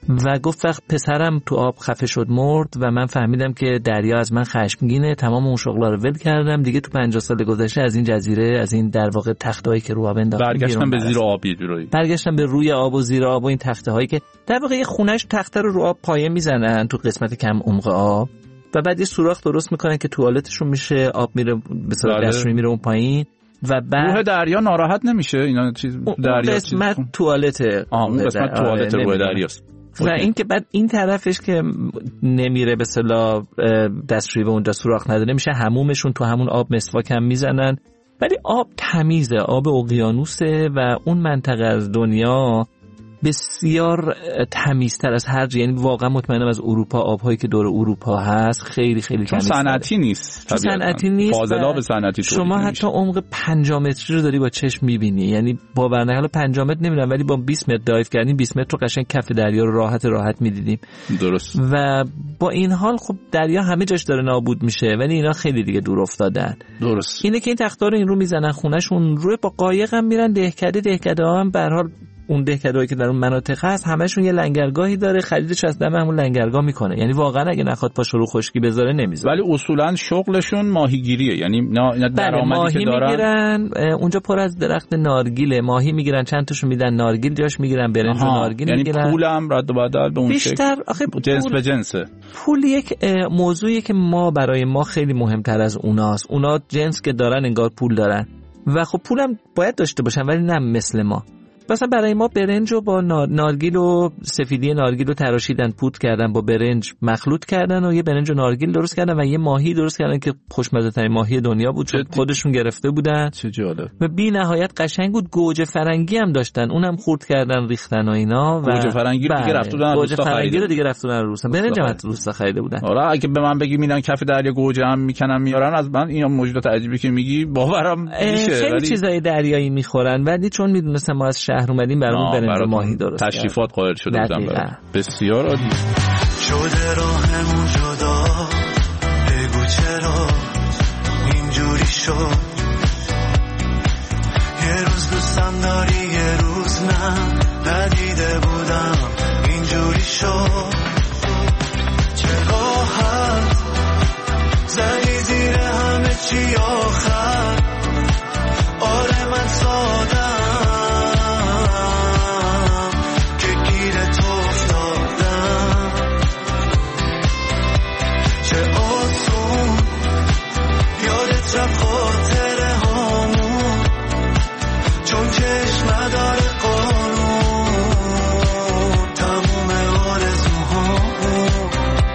و گفت وقت پسرم تو آب خفه شد مرد و من فهمیدم که دریا از من خشمگینه، تمام اون شغلا رو ول کردم دیگه. تو 50 سال گذشته از این جزیره، از این در واقع تختهایی که رو آب انداختم برگشتم به زیر آب، یه جورایی برگشتم به روی آب و زیر آب و این تختهایی که در واقع یه خونش تخته رو آب پایه میزنن تو قسمت کم عمق آب و بعد یه سوراخ درست میکنن که توالتشون میشه، آب میره به صورت دستشویی میره اون پایین و بعد روح دریا ناراحت نمیشه. اینا چیز دریا قسمت توالت اون قسمت توالت روح دریاست. و این که بعد این طرفش که نمیره به اصطلاح دستشویی به اونجا سوراخ نداره، میشه حمومشون تو همون آب مسواک هم میزنن. ولی آب تمیزه، آب اقیانوسه و اون منطقه از دنیا بسیار تمیزتر از هر جایی، یعنی واقعا مطمئنم از اروپا، آب‌هایی که دور اروپا هست خیلی خیلی تمیزتره. صنعتی نیست. صنعتی نیست. فاضلاب صنعتی شما حتی عمق 5 متری رو داری با چشم می‌بینی، یعنی باور حالا 5 متر نمی‌دونم ولی با 20 متر دایو کردیم 20 متر رو قشنگ کف دریا رو راحت می‌دیدیم. درست. و با این حال خب دریا همه جاش داره نابود میشه ولی اینا خیلی دیگه دور افتادن. درست. اینه که این تختا رو این رو میزنن خونه‌شون روی، با قایق هم میرن دهکده ها هم به هر حال اون دهکده‌ای که در اون مناطق هست همشون یه لنگرگاهی داره، خریدش از دم همون لنگرگاه میکنه. یعنی واقعا اگه نخواد پاشو رو خشکی بذاره نمیذاره. ولی اصولا شغلشون ماهیگیریه، یعنی درآمدی که دارن. میگیرن اونجا پر از درخت نارگیله، ماهی میگیرن، چند تاشون میدن نارگیل جاش میگیرن، برنج و نارگیل یعنی میگیرن. یعنی پولم رد و بدل به اون بیشتر جنس به جنسه. پول یک موضوعی که برای ما خیلی مهمتر از اوناست. اونا جنس که دارن انگار پول دارن و خب پولم باید داشته باشن ولی نه مثل ما. مثلا برای ما برنج رو با نارگیل و سفیدی نارگیل رو تراشیدن، پود کردن، با برنج مخلوط کردن و یه برنج و نارگیل درست کردن و یه ماهی درست کردن که خوشمزه ترین ماهی دنیا بود، چون خودشون گرفته بودن. چه جالب. و بی نهایت قشنگ بود. گوجه فرنگی هم داشتن، اونم خورد کردن، ریختن و اینا. و گوجه فرنگی رو دیگه رفتن گوجه فرنگی رو دیگه رفتن روستا. برنج هم روستا خریده بودن. حالا اگه به من بگی میرن کف دریا گوجه هم میکنن میارن، از من این موجودات عجیبی که میگی باورم میشه. خیلی چیزای دریایی میخورن ولی چون میدونستم ما از شهر اومدیم برامون برنج ماهی درست تشریفات قائل شده بودم برای. بسیار عالی. شده راهمون جدا، بگو چرا اینجوری شد. یه روز دوستم داری یه روز نه، ندیده بودم اینجوری شد. چه راحت زدی زیر همه چی آخر. آره من سادم خاطره هامون، چون چشم نداره قانون، تموم آرزوهامون.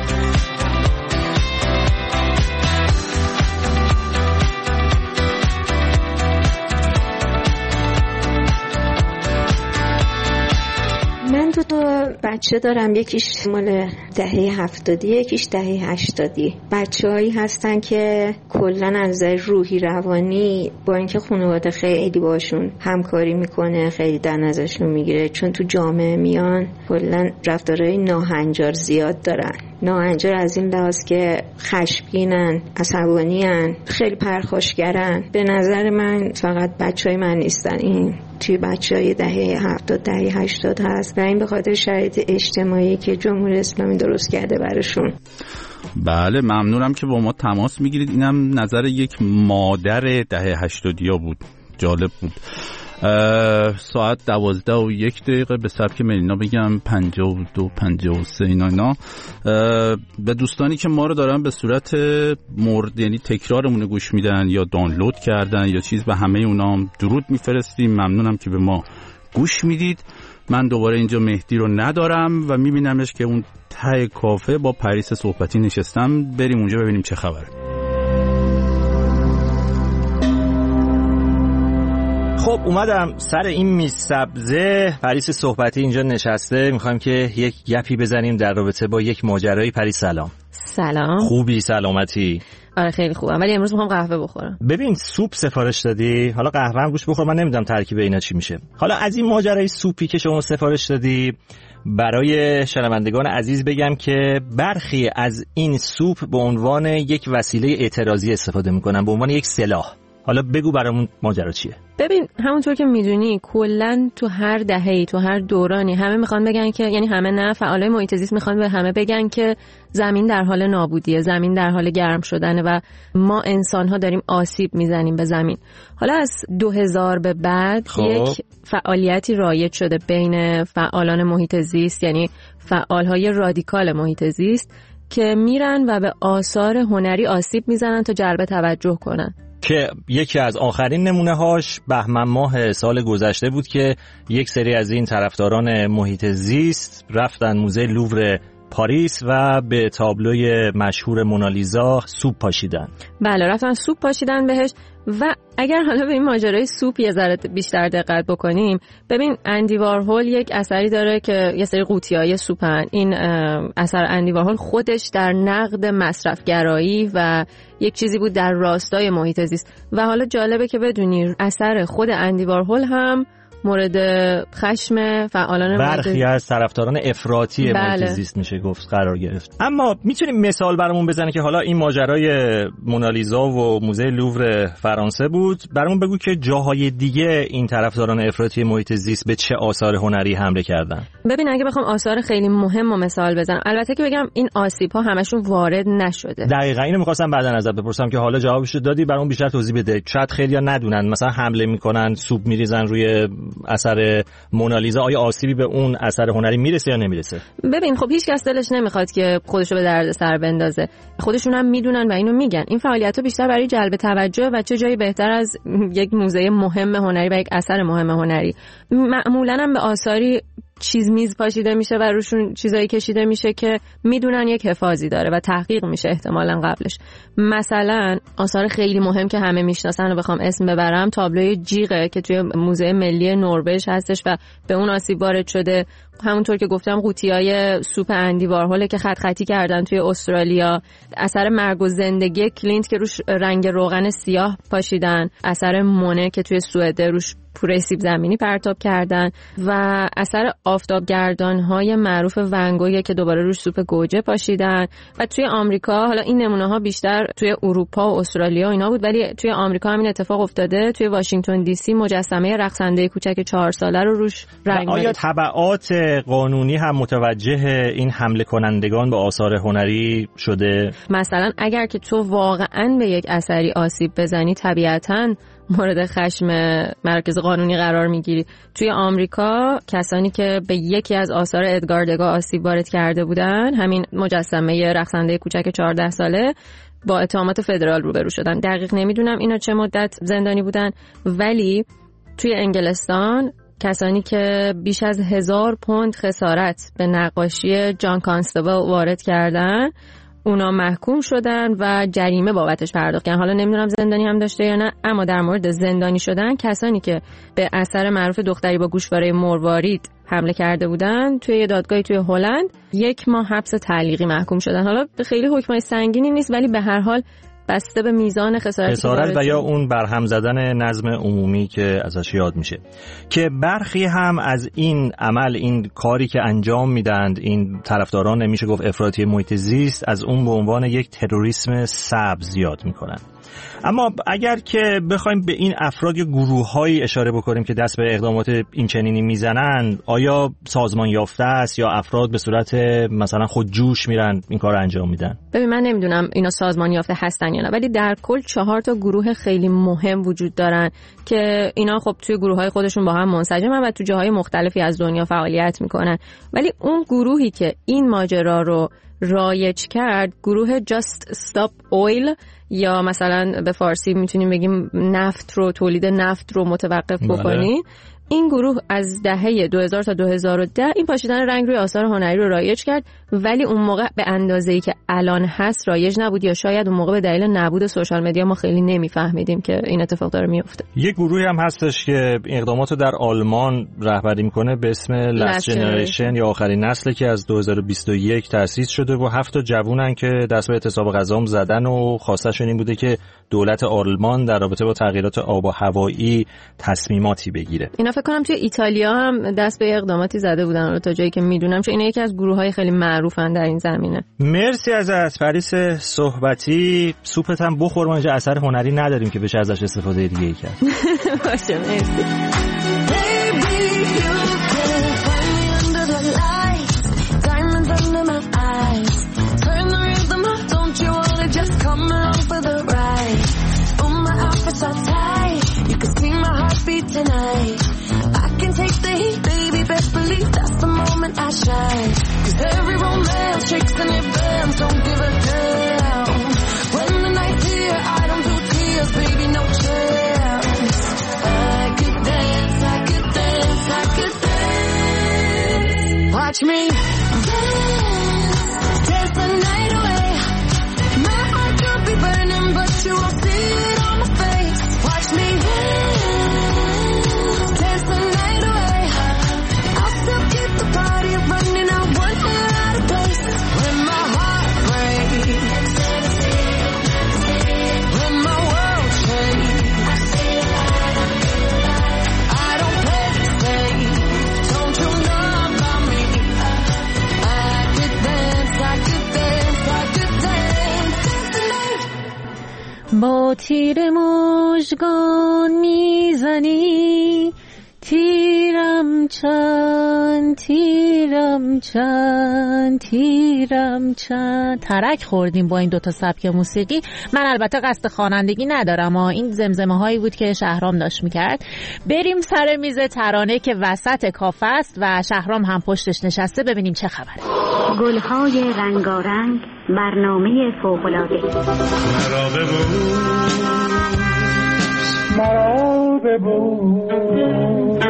من دو بچه دارم، یکیش مال دهه 70، یکیش دهه 80. بچه‌هایی هستن که کلاً از نظر روحی روانی با اینکه خانواده خیلی باشون همکاری میکنه، خیلی در نظرشون میگیره، چون تو جامعه میان کلاً رفتارهای ناهنجار زیاد دارن. ناهنجار از این لحاظ که خشمگینن، عصبانی‌ان، خیلی پرخاشگرن. به نظر من فقط بچه‌های من نیستن، این توی بچه‌های دهه 70 دهه 80 هست و این به خاطر شرایط اجتماعی که جمهوری اسلامی درست کرده براشون. بله ممنونم که با ما تماس میگیرید. اینم نظر یک مادر دهه 80 بود. جالب بود. ساعت 12:01 به سبک ملینا بگم 52 53 اینا. به دوستانی که ما رو دارن به صورت مورد یعنی تکرارمون گوش میدن یا دانلود کردن یا چیز، به همه اونا هم درود میفرستیم. ممنونم که به ما گوش میدید. من دوباره اینجا مهدی رو ندارم و میبینمش که اون ته کافه با پریس صحبتی نشستم. بریم اونجا ببینیم چه خبره. خب اومدم سر این میز سبزه. پریس صحبتی اینجا نشسته، میخوایم که یک گپی بزنیم در رابطه با یک ماجرایی. پریس سلام. سلام. خوبی؟ سلامتی؟ آره خیلی خوبم، ولی امروز میخوام قهوه بخورم. ببین سوپ سفارش دادی، حالا قهوه هم گوش بخور، من نمیدونم ترکیب اینا چی میشه. حالا از این ماجرای سوپی که شما سفارش دادی برای شنوندگان عزیز بگم که برخی از این سوپ به عنوان یک وسیله اعتراضی استفاده میکنن، به عنوان یک سلاح. حالا بگو برامون ماجرا چیه؟ ببین همونطور که میدونی کلا تو هر دهه‌ای، تو هر دورانی همه میخوان بگن که، یعنی همه نه، فعالای محیط زیست میخوان به همه بگن که زمین در حال نابودیه، زمین در حال گرم شدنه و ما انسان‌ها داریم آسیب میزنیم به زمین. حالا از 2000 به بعد یک فعالیتی رایج شده بین فعالان محیط زیست، یعنی فعالهای رادیکال محیط زیست که میرن و به آثار هنری آسیب میزنن تا جلب توجه کنن. که یکی از آخرین نمونه هاش بهمن ماه سال گذشته بود که یک سری از این طرفداران محیط زیست رفتن موزه لوور پاریس و به تابلوی مشهور مونالیزا سوپ پاشیدن. بله رفتن سوپ پاشیدن بهش. و اگر حالا به این ماجرای سوپ یه ذره بیشتر دقت بکنیم، ببین اندی وارهول یک اثری داره که یه سری قوطی‌های سوپن. این اثر اندی وارهول خودش در نقد مصرفگرایی و یک چیزی بود در راستای محیط زیست. و حالا جالبه که بدونی اثر خود اندی وارهول هم مورد خشم فعالان برخی از طرفداران افراطی محیط زیست میشه گفت قرار گرفت. اما میتونیم مثال برامون بزنی که حالا این ماجرای مونالیزا و موزه لوور فرانسه بود، برامون بگو که جاهای دیگه این طرفداران افراطی محیط زیست به چه آثار هنری حمله کردن؟ ببین اگه بخوام آثار خیلی مهم و مثال بزنم، البته که بگم این آسیب‌ها همشون وارد نشده. دقیقاً اینو می‌خواستم بعداً ازت بپرسم که حالا جوابشو دادی، برام بیشتر توضیح بده. شاید خیلی‌ها ندونن، مثلا حمله میکنن، سوپ میریزن روی اثر مونالیزا، آیا آسیبی به اون اثر هنری میرسه یا نمیرسه؟ ببین خب هیچ کس دلش نمیخواد که خودشو به دردسر بندازه، خودشون هم میدونن و اینو میگن. این فعالیت‌ها بیشتر برای جلب توجه و چه جایی بهتر از یک موزه مهم هنری و یک اثر مهم هنری. معمولاً هم به آثاری چیز میز پاشیده میشه و روشون چیزایی کشیده میشه که میدونن یک حفاظی داره و تحقیق میشه احتمالاً قبلش. مثلا آثار خیلی مهم که همه میشناسن رو بخوام اسم ببرم، تابلوی جیغه که توی موزه ملی نروژ هستش و به اون آسیب وارد شده. همونطور که گفتم قوطیای سوپ اندی وارهول که خط خطی کردن توی استرالیا، اثر مرگ و زندگی کلینت که روش رنگ روغن سیاه پاشیدن، اثر مونه که توی سوئد روش پوره سیب زمینی پرتاب کردن و اثر آفتابگردان‌های معروف ونگویی که دوباره روش سوپ گوجه پاشیدن. و توی آمریکا، حالا این نمونه‌ها بیشتر توی اروپا و استرالیا و اینا بود، ولی توی آمریکا همین اتفاق افتاده. توی واشنگتن دی سی مجسمه رقصنده کوچک 4 ساله رو روش رنگ. آیا تبعات قانونی هم متوجه این حمله کنندگان به آثار هنری شده؟ مثلا اگر که تو واقعاً به یک اثری آسیب بزنی، طبیعتاً مورد خشم مرکز قانونی قرار میگیری. توی آمریکا کسانی که به یکی از آثار ادگار دگا آسیب وارد کرده بودن، همین مجسمه رقصنده کوچک 14 ساله، با اتهامات فدرال روبرو شدن. دقیق نمیدونم اینا چه مدت زندانی بودن، ولی توی انگلستان کسانی که بیش از 1000 پوند خسارت به نقاشی جان کانستبل وارد کردن، اونا محکوم شدن و جریمه بابتش پرداخت کردن. حالا نمیدونم زندانی هم داشته یا نه، اما در مورد زندانی شدن کسانی که به اثر معروف دختری با گوشواره مروارید حمله کرده بودن، توی یه دادگاهی توی هلند 1 ماه حبس تعلیقی محکوم شدن. حالا خیلی حکمای سنگینی نیست، ولی به هر حال بسته به میزان خسارت و یا اون برهم زدن نظم عمومی که ازش یاد میشه، که برخی هم از این عمل، این کاری که انجام میدند این طرفداران میشه گفت افراطی محیط زیست، از اون به عنوان یک تروریسم سبز یاد میکنن. اما اگر که بخوایم به این افراد یا گروه‌هایی اشاره بکنیم که دست به اقدامات این چنینی میزنن، آیا سازمان یافته است یا افراد به صورت مثلا خودجوش میرن این کار انجام میدن؟ ببین من نمیدونم اینا سازمان یافته هستن یا نه، ولی در کل 4 تا گروه خیلی مهم وجود دارن که اینا خب توی گروه‌های خودشون با هم منسجمن و تو جاهای مختلفی از دنیا فعالیت میکنن. ولی اون گروهی که این ماجرا رو رایج کرد، گروه Just Stop Oil، یا مثلا به فارسی میتونیم بگیم نفت رو، تولید نفت رو متوقف بکنی. این گروه از دهه 2000 تا 2010 این پاشیدن رنگ روی آثار هنری رو رایج کرد، ولی اون موقع به اندازه‌ای که الان هست رایج نبود، یا شاید اون موقع به دلیل نبود سوشال مدیا ما خیلی نمیفهمیدیم که این اتفاق داره میفته. یک گروهی هم هستش که اقدامات رو در آلمان رهبری میکنه به اسم Last Generation یا آخرین نسل، که از 2021 تأسیس شده و 7 تا جوونن که دست به اعتصاب غذام زدن و خواستشون این بوده که دولت آلمان در رابطه با تغییرات آب و هوایی تصمیماتی بگیره. اینا فکر کنم توی ایتالیا هم دست به اقداماتی زده بودن تا جایی که میدونم، چون اینا یکی از گروه‌های خیلی معروفن در این زمینه. مرسی از پریس صحبتی. سوپت هم بخور، ما اینجا اثر هنری نداریم که بشه ازش استفاده دیگه کرد. باشه مرسی. Tonight I can take the heat, baby, best believe that's the moment I shine. 'Cause every romance shakes and it bends, don't give a damn. When the night's here, I don't do tears, baby, no chance. I could dance, I could dance, I could dance. Watch me dance, dance the night away. My heart could be burning, but you won't see it on my face. Watch me dance. با تیر مژگان میزنی، تیرم چند تیرم چند تیرم چند. ترک خوردیم با این دوتا سبک موسیقی. من البته قصد خوانندگی ندارم، این زمزمه هایی بود که شهرام داشت میکرد. بریم سر میز ترانه که وسط کافه است و شهرام هم پشتش نشسته، ببینیم چه خبره. گلهای رنگارنگ، برنامه فوق‌العاده. مرا ببوس.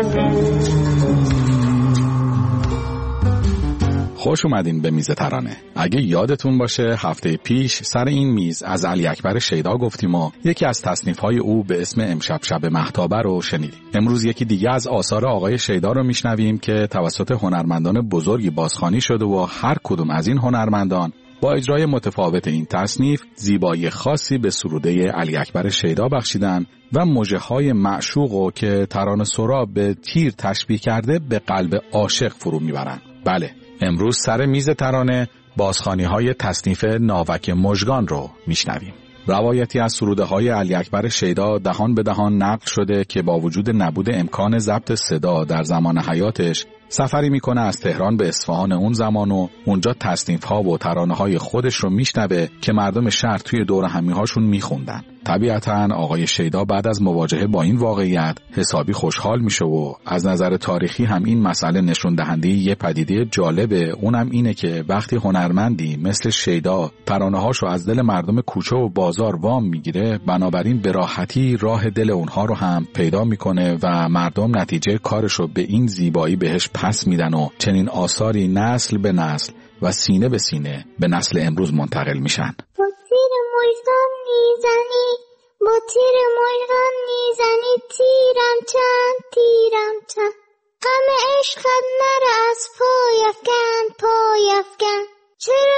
خوش اومدین به میز ترانه. اگه یادتون باشه هفته پیش سر این میز از علی اکبر شیدا گفتیم و یکی از تصنیف‌های او به اسم امشب شب مهتابه رو شنیدیم. امروز یکی دیگه از آثار آقای شیدا رو میشنویم که توسط هنرمندان بزرگی بازخوانی شده و هر کدوم از این هنرمندان با اجرای متفاوت این تصنیف زیبایی خاصی به سروده علی اکبر شیدا بخشیدن و مژه‌های معشوقو که ترانه سرا به تیر تشبیه کرده به قلب عاشق فرو میبرن. بله، امروز سر میز ترانه بازخوانی‌های تصنیف ناوک مژگان رو میشنویم. روایتی از سروده‌های علی اکبر شیدا دهان به دهان نقل شده که با وجود نبود امکان ضبط صدا در زمان حیاتش سفری میکنه از تهران به اصفهان اون زمان و اونجا تصنیف‌ها و ترانه‌های خودش رو میشنوه که مردم شهر توی دور همیهاشون میخوندن. طبیعتاً آقای شیدا بعد از مواجهه با این واقعیت حسابی خوشحال میشه و از نظر تاریخی هم این مسئله نشون دهنده یه پدیده جالبه، اونم اینه که وقتی هنرمندی مثل شیدا ترانه‌هاشو از دل مردم کوچه و بازار وام میگیره، بنابراین به راحتی راه دل اونها رو هم پیدا میکنه و مردم نتیجه کارشو به این زیبایی بهش پس میدن و چنین آثاری نسل به نسل و سینه به سینه به نسل امروز منتقل میشن. با تیر مژگان میزنی، با تیر مژگان میزنی، تیرم چند تیرم چند. غم عشقت مرا از پای افکن پای افکن. چرا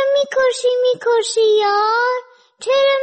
میکشی یار، چرا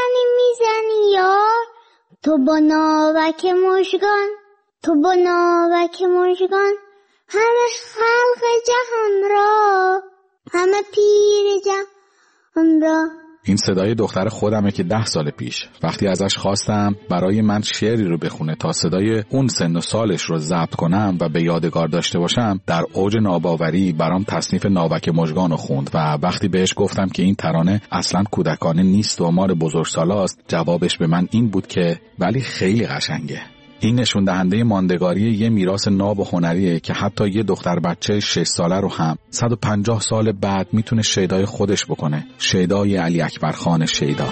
میزنی یار. تو با ناوک مژگان، تو با ناوک مژگان، همه خلق جهان را، همه پیر جهان را. این صدای دختر خودمه که 10 سال پیش وقتی ازش خواستم برای من شعری رو بخونه تا صدای اون سن و سالش رو ضبط کنم و به یادگار داشته باشم، در اوج ناباوری برام تصنیف ناوک مژگان رو خوند و وقتی بهش گفتم که این ترانه اصلاً کودکانه نیست و مال بزرگسالاست، جوابش به من این بود که ولی خیلی قشنگه. این نشون دهنده ماندگاری یه میراث ناب و هنریه که حتی یه دختر بچه 6 ساله رو هم 150 سال بعد میتونه شیدای خودش بکنه، شیدای علی اکبر خان شیدا.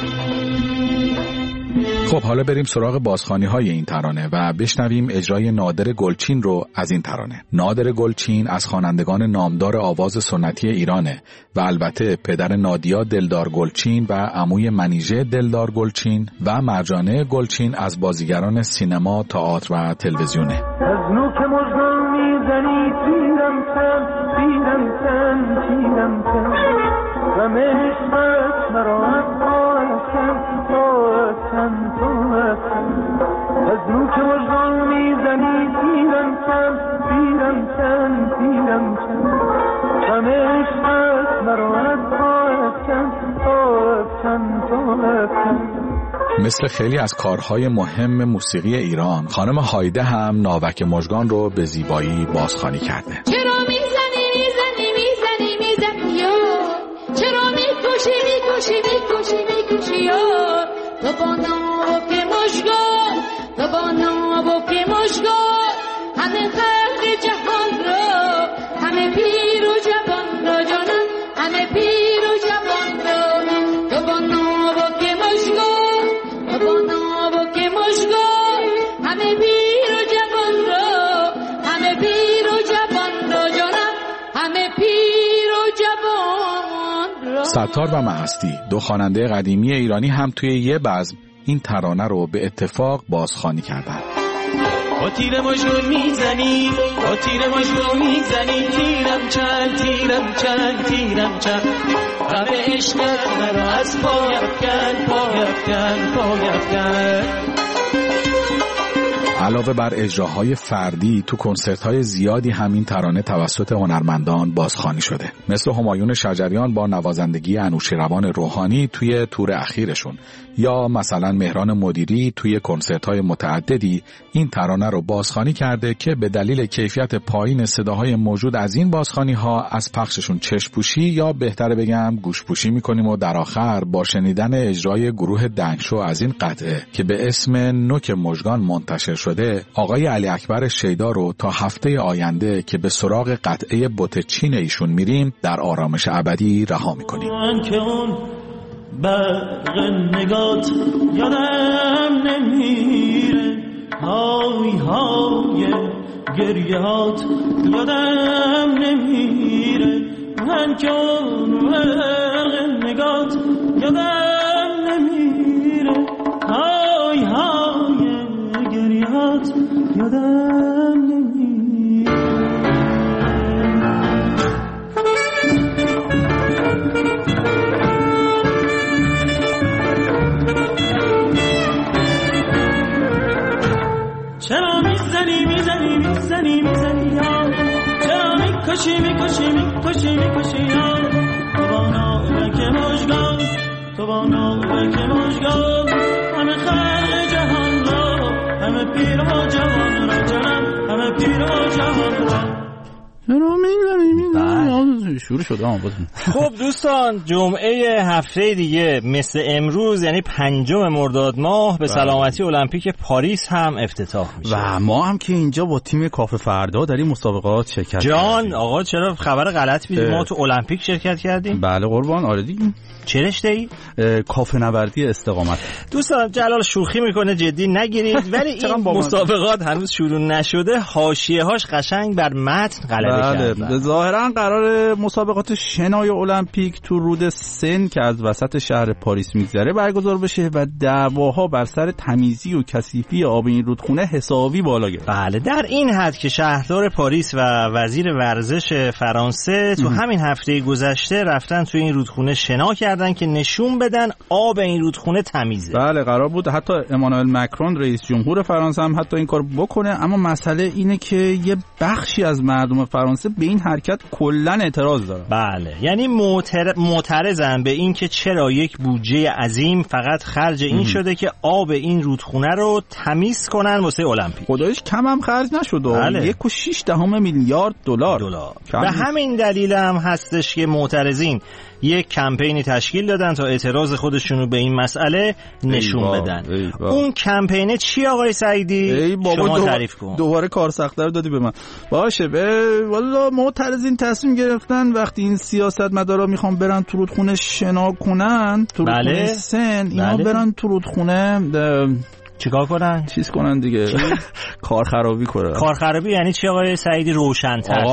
خب حالا بریم سراغ بازخوانی‌های این ترانه و بشنویم اجرای نادر گلچین رو از این ترانه. نادر گلچین از خوانندگان نامدار آواز سنتی ایرانه و البته پدر نادیا دلدار گلچین و عموی منیژه دلدار گلچین و مرجانه گلچین از بازیگران سینما، تئاتر و تلویزیونه. از نوک مژگان میزنی، تیرم چند تیرم چند تیرم چند. غم عشقت مرا از پای افکن چند از نوک مژگان میزنی، تیرم چند تیرم چند تیرم چند. غم عشقت مرا از پای افکن چند. مثل خیلی از کارهای مهم موسیقی ایران، خانم هایده هم ناوک مژگان رو به زیبایی بازخوانی کرده. چرا میزنی میزنی میزنی میزنی یار، چرا میکشی یار. تو با ناوک مژگان، تو با ناوک مژگان، همه خلق جهان را، همه پیر و جوان را جانم، همه پیر و جوان را. تو با ناوک مژگان، تو با ناوک مژگان، همه پیر و جوان را، همه پیر و جوان را جانم، همه پیر و جوان را. ستار و مهستی، دو خواننده قدیمی ایرانی، هم توی یه بزم این ترانه رو به اتفاق بازخوانی کردن. با تیر مژگان میزنی، با تیر مژگان میزنی، تیرم چند تیرم چند تیرم چند. غم عشقت مرا از پای افکن پای افکن پای افکن. علاوه بر اجراهای فردی تو کنسرت‌های زیادی همین ترانه توسط هنرمندان بازخوانی شده، مثل همایون شجریان با نوازندگی انوشیروان روحانی توی تور اخیرشون، یا مثلا مهران مدیری توی کنسرت‌های متعددی این ترانه رو بازخوانی کرده که به دلیل کیفیت پایین صداهای موجود از این بازخوانی‌ها از پخششون چشم‌پوشی یا بهتره بگم گوش‌پوشی می‌کنیم و در آخر با شنیدن اجرای گروه دنگشو از این قطعه که به اسم نوک مژگان منتشر شده، آقای علی اکبر شیدا رو تا هفته آینده که به سراغ قطعه بت چین ایشون میریم در آرامش ابدی رها می‌کنیم. برق نگات یادم نمیره، های های گریهات یادم نمیره، من کن برق نگات یادم نمیره، های های گریهات یادم نمیره. چرا میزنی میزنی میزنی میزنی یا چرا میکشی میکشی میکشی میکشی یا تو با نامک مژگان، تو با نامک مژگان، همه خلق جهان را، همه پیر و جوان را جنم، همه پیر و جوان را. شروع شده. خب دوستان، جمعه هفته دیگه مثل امروز یعنی 5 مرداد ماه به سلامتی المپیک پاریس هم افتتاح میشه و ما هم که اینجا با تیم کافه فردا در این مسابقات شرکت جان آقا چرا خبر غلط میدید؟ ما تو المپیک شرکت کردیم. بله قربان، آره دیگه. چه رشته‌ای؟ کافه نوردی استقامت. دوستان جلال شوخی میکنه، جدی نگیرید، ولی این مسابقات هنوز شروع نشده، حاشیه‌هاش قشنگ بر متن غلبه کرده. بله ظاهرا قرار مسابقات شنای المپیک تو رود سن که از وسط شهر پاریس میگذره برگزار بشه و دعواها بر سر تمیزی و کثیفی آب این رودخونه حسابی بالا گرفت. بله در این حد که شهردار پاریس و وزیر ورزش فرانسه تو همین هفته گذشته رفتن تو این رودخونه شنا کردن که نشون بدن آب این رودخونه تمیزه. بله قرار بود حتی امانوئل مکرون رئیس جمهور فرانسه هم حتی این کار بکنه، اما مسئله اینه که یه بخشی از مردم فرانسه به این حرکت کلاً اعتراض دارن. بله یعنی معترضن به این که چرا یک بودجه عظیم فقط خرج این شده که آب این رودخونه رو تمیز کنن واسه المپیک. خدایش کم هم خرج نشده. بله. 1.6 میلیارد دلار. به همین دلیل هم هستش که معترضین یک کمپینی تشکیل دادن تا اعتراض خودشونو به این مسئله نشون بدن. اون کمپینه چی آقای سعیدی؟ شما تعریف کن. دوباره کار سخت‌تر دادی به من. باشه والا معترضین تصمیم گرفتن وقتی این سیاستمدارا میخوان برن تو رودخونه شنا کنن، تو رودخونه سن، اینا برن تو رودخونه چیکار کنن؟ چیز کنن دیگه. کارخرابی کنن. کارخرابی یعنی چی آقای سعیدی؟ روشن‌تر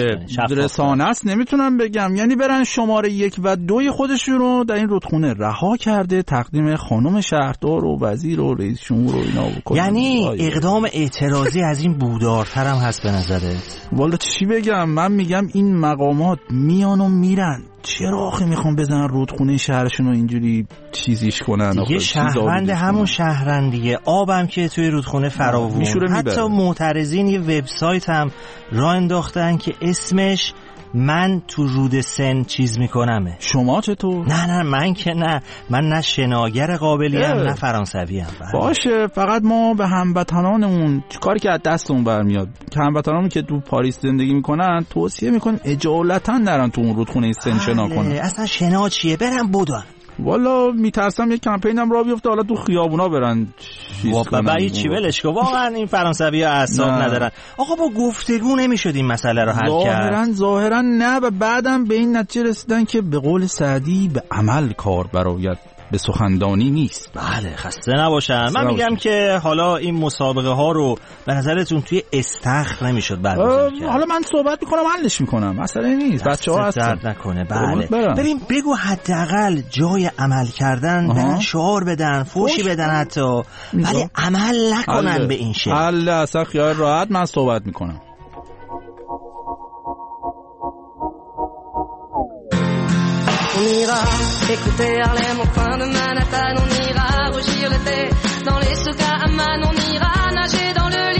رسانه است نمیتونم بگم، یعنی برن شماره 1 و 2 خودشون رو در این رودخونه رها کرده تقدیم خانم شهردار و وزیر و رئیس جمهور و اینا بکنن. یعنی اقدام اعتراضی از این بودارتر هم هست به نظرت؟ والا چی بگم، من میگم این مقامات میان و میرن، چرا آخه میخوام بزنن رودخونه شهرشون رو اینجوری چیزیش کنن؟ دیگه شهروند همون شهرن دیگه، آبم که توی رودخونه فراوون. حتی معترضین یه وبسایت هم راه انداختن که اسمش من تو رود سن چیز میکنمه. شما چطور؟ نه من که نه، من نه شناگر قابلی هم نه فرانسوی هم. باشه فقط ما به هموطنانمون کاری که از دستمون برمیاد، که هموطنانمون که تو پاریس زندگی میکنن توصیه میکنیم اجالتا نرن تو اون رودخونه سن شنا کنن. اصلا شنا چیه؟ برن بدون. والا میترسم یک کمپینم راه بیفته حالا تو خیابونا برن بابا چی ولش کن، واقعا این فرانسوی‌ها اعصاب ندارن. آقا با گفتگو نمیشد این مسئله رو حل کرد؟ ظاهرا نه، و بعدم به این نتیجه رسیدن که به قول سعدی به عمل کار برآید، به سخندانی نیست. بله خسته نباشن. من میگم که حالا این مسابقه ها رو به نظرتون توی استخر نمیشد برگزار کرد؟ حالا من صحبت میکنم حلش میکنم، مسئله نیست، بچه‌ها هستن. درد نکنه. بله ببین بگو حداقل جای عمل کردن برن شعار بدن، فوشی بدن حتی، ولی عمل نکنن به این شکل. الله اصلا خیال راحت من صحبت میکنم. On ira écouter Harlem au coin de Manhattan, on ira rougir l'été dans les souks à Amman, on ira nager dans le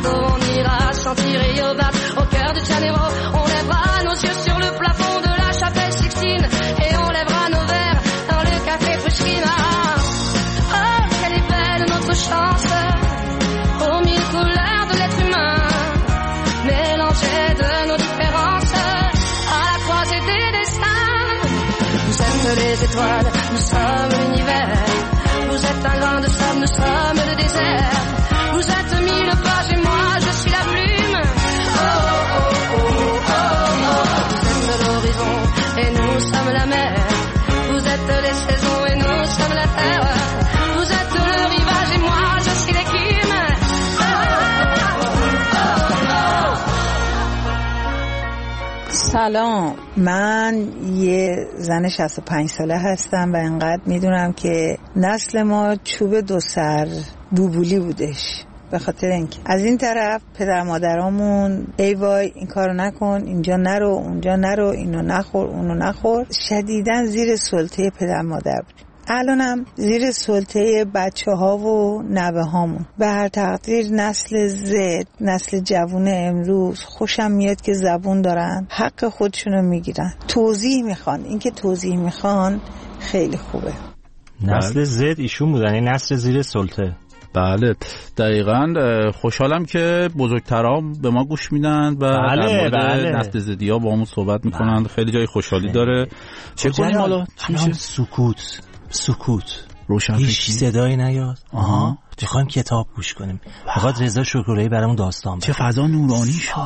bateau, on ira chanter au bat au cœur de Janeiro. On lèvera nos yeux sur le plafond de la chapelle Sixtine et on lèvera nos verres dans le café Pushkin. Oh, quelle est belle notre chance, aux mille couleurs de l'être humain, mélangées de nos différences, à la croisée des destins. Vous êtes les étoiles, nous sommes l'univers. Vous êtes un grain de sable, nous sommes le désert. Vous êtes mille pages et moi je suis la plume. Oh, oh, oh, oh, oh, oh. Vous êtes l'horizon et nous sommes la mer. Vous êtes les saisons et nous sommes la terre. Vous êtes le rivage et moi je suis l'écume. Oh, oh, oh, oh. سلام، من یه زن 65 ساله هستم و انقدر میدونم که نسل ما چوب دو سر بوبولی بودش، به خاطر اینکه از این طرف پدر مادرامون ای وای این کارو نکن، اینجا نرو، اونجا نرو، اینو نخور، اونو نخور، شدیداً زیر سلطه پدر مادر بود. الانم زیر سلطه بچه ها و نوه هامون. به هر تقدیر نسل زد، نسل جوون امروز خوشم میاد که زبون دارن، حق خودشونو میگیرن، توضیح میخوان. این که توضیح میخوان خیلی خوبه. نسل زد ایشون بودن، این نسل زیر سلطه. بله دقیقاً. خوشحالم که بزرگترها به ما گوش میدن و بله. نسل زدی‌ها با همون صحبت میکنن. خیلی جای خوشحالی داره. چه کنیم حالا؟ سکوت روشن هیچ صدایی نیاد. میخوایم کتاب گوش کنیم. فقط رضا شکرایی برامون داستان چه فضا نورانی شد.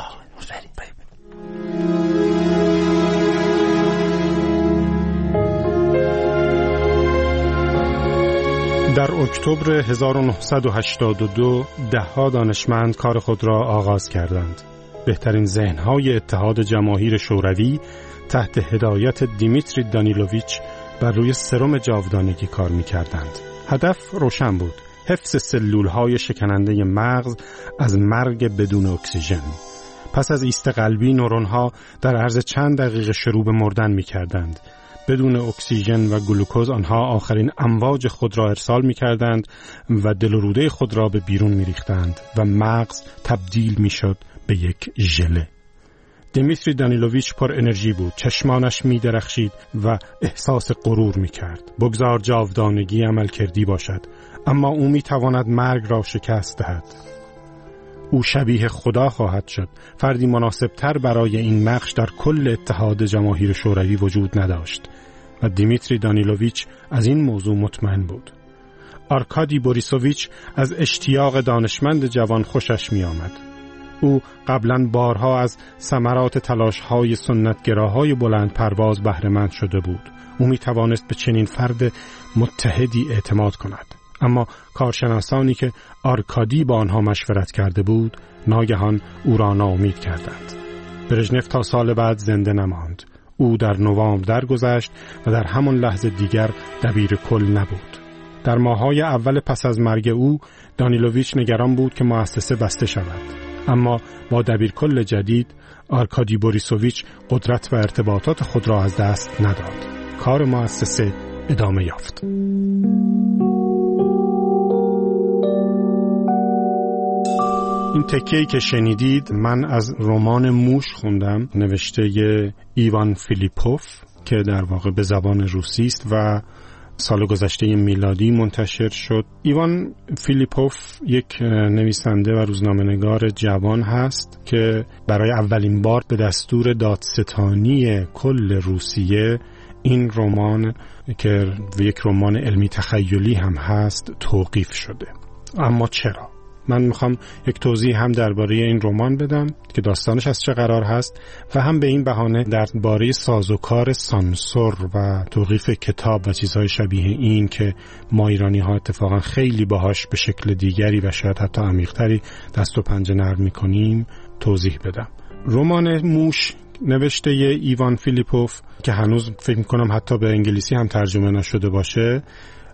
در اکتبر 1982 ده‌ها دانشمند کار خود را آغاز کردند. بهترین ذهن‌های اتحاد جماهیر شوروی تحت هدایت دیمیتری دانیلوویچ بر روی سرم جاودانگی کار می‌کردند. هدف روشن بود: حفظ سلول‌های شکننده مغز از مرگ بدون اکسیژن. پس از ایست قلبی نورون‌ها در عرض چند دقیقه شروع به مردن می‌کردند. بدون اکسیژن و گلوکوز آنها آخرین امواج خود را ارسال می‌کردند و دل و روده خود را به بیرون می‌ریختند و مغز تبدیل می‌شد به یک ژله. دیمیتری دانیلوویچ پر انرژی بود، چشمانش می درخشید و احساس غرور می کرد. بگذار جاودانگی عمل کردی باشد، اما او می تواند مرگ را شکست دهد. او شبیه خدا خواهد شد. فردی مناسب تر برای این نقش در کل اتحاد جماهیر شوروی وجود نداشت و دیمیتری دانیلوویچ از این موضوع مطمئن بود. آرکادی بوریسوویچ از اشتیاق دانشمند جوان خوشش می آمد. او قبلا بارها از ثمرات تلاش‌های سنتگراهای بلند پرواز بهره‌مند شده بود. او می توانست به چنین فرد متحدی اعتماد کند. اما کارشناسانی که آرکادی با آنها مشورت کرده بود ناگهان او را ناامید کردند. برژنف تا سال بعد زنده نماند. او در نوامبر درگذشت و در همان لحظه دیگر دبیر کل نبود. در ماه‌های اول پس از مرگ او دانیلوویچ نگران بود که مؤسسه بسته شود. اما با دبیرکل جدید آرکادی بوریسوویچ قدرت و ارتباطات خود را از دست نداد. کار مؤسسه ادامه یافت. این تکه‌ای که شنیدید من از رمان موش خوندم، نوشته ایوان فیلیپوف که در واقع به زبان روسی است و سال گذشته میلادی منتشر شد. ایوان فیلیپوف یک نویسنده و روزنامه‌نگار جوان هست که برای اولین بار به دستور دادستانی کل روسیه این رمان که یک رمان علمی تخیلی هم هست توقیف شده. اما چرا؟ من میخوام یک توضیح هم درباره این رمان بدم که داستانش از چه قرار هست و هم به این بهانه درباره سازوکار سانسور و توقیف کتاب و چیزهای شبیه این که ما ایرانی ها اتفاقا خیلی باهاش به شکل دیگری و شاید حتی عمیق‌تری دست و پنجه نرم میکنیم توضیح بدم. رمان موش نوشته ایوان فیلیپوف که هنوز فکر میکنم حتی به انگلیسی هم ترجمه نشده باشه،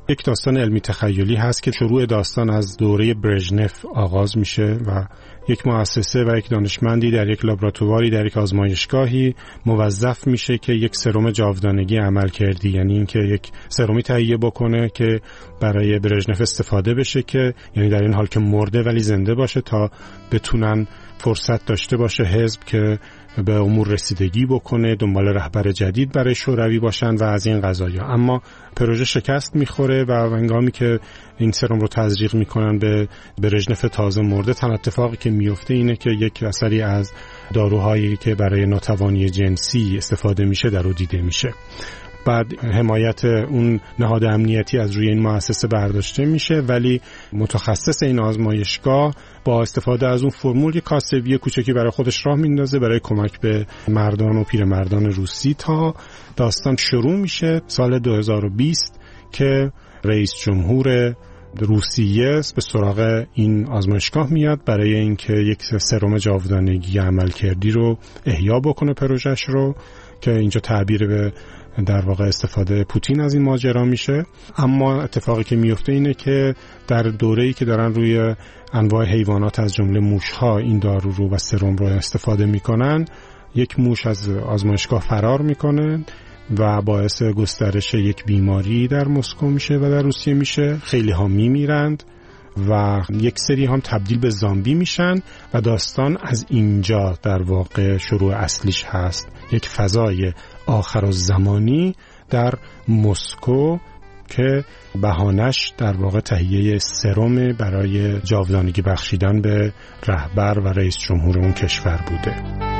یک داستان علمی تخیلی هست که شروع داستان از دوره برژنف آغاز میشه و یک مؤسسه و یک دانشمندی در یک لابراتواری در یک آزمایشگاهی موظف میشه که یک سرم جاودانگی عمل کردی، یعنی اینکه یک سرمی تهیه بکنه که برای برژنف استفاده بشه، که یعنی در این حال که مرده ولی زنده باشه تا بتونن فرصت داشته باشه حزب که به امور رسیدگی بکنه، دنبال رهبر جدید برای شوروی باشن و از این قضایا. اما پروژه شکست میخوره و هنگامی که این سرم رو تزریق میکنن به برژنف تازه مرده، تنها اتفاقی که میفته اینه که یک اثری از داروهایی که برای ناتوانی جنسی استفاده میشه در رو دیده میشه. بعد حمایت اون نهاد امنیتی از روی این مؤسسه برداشته میشه، ولی متخصص این آزمایشگاه با استفاده از اون فرمول یک کاسبی کوچکی برای خودش راه میندازه برای کمک به مردان و پیرمردان روسی تا داستان شروع میشه سال 2020 که رئیس جمهور روسیه به سراغ این آزمایشگاه میاد برای اینکه یک سرم جاودانگی عملکردی رو احیا بکنه پروژهش رو، که اینجا تعبیر به در واقع استفاده پوتین از این ماجرا میشه. اما اتفاقی که میفته اینه که در دوره‌ای که دارن روی انواع حیوانات از جمله موش‌ها این دارو رو و سرم رو استفاده میکنن، یک موش از آزمایشگاه فرار میکنه و باعث گسترش یک بیماری در مسکو میشه و در روسیه میشه. خیلی ها میمیرند و یک سری هم تبدیل به زامبی میشن و داستان از اینجا در واقع شروع اصلیش هست. یک فضای آخرالزمانی در مسکو که بهانش در واقع تهیه سرم برای جاودانگی بخشیدن به رهبر و رئیس جمهور اون کشور بوده.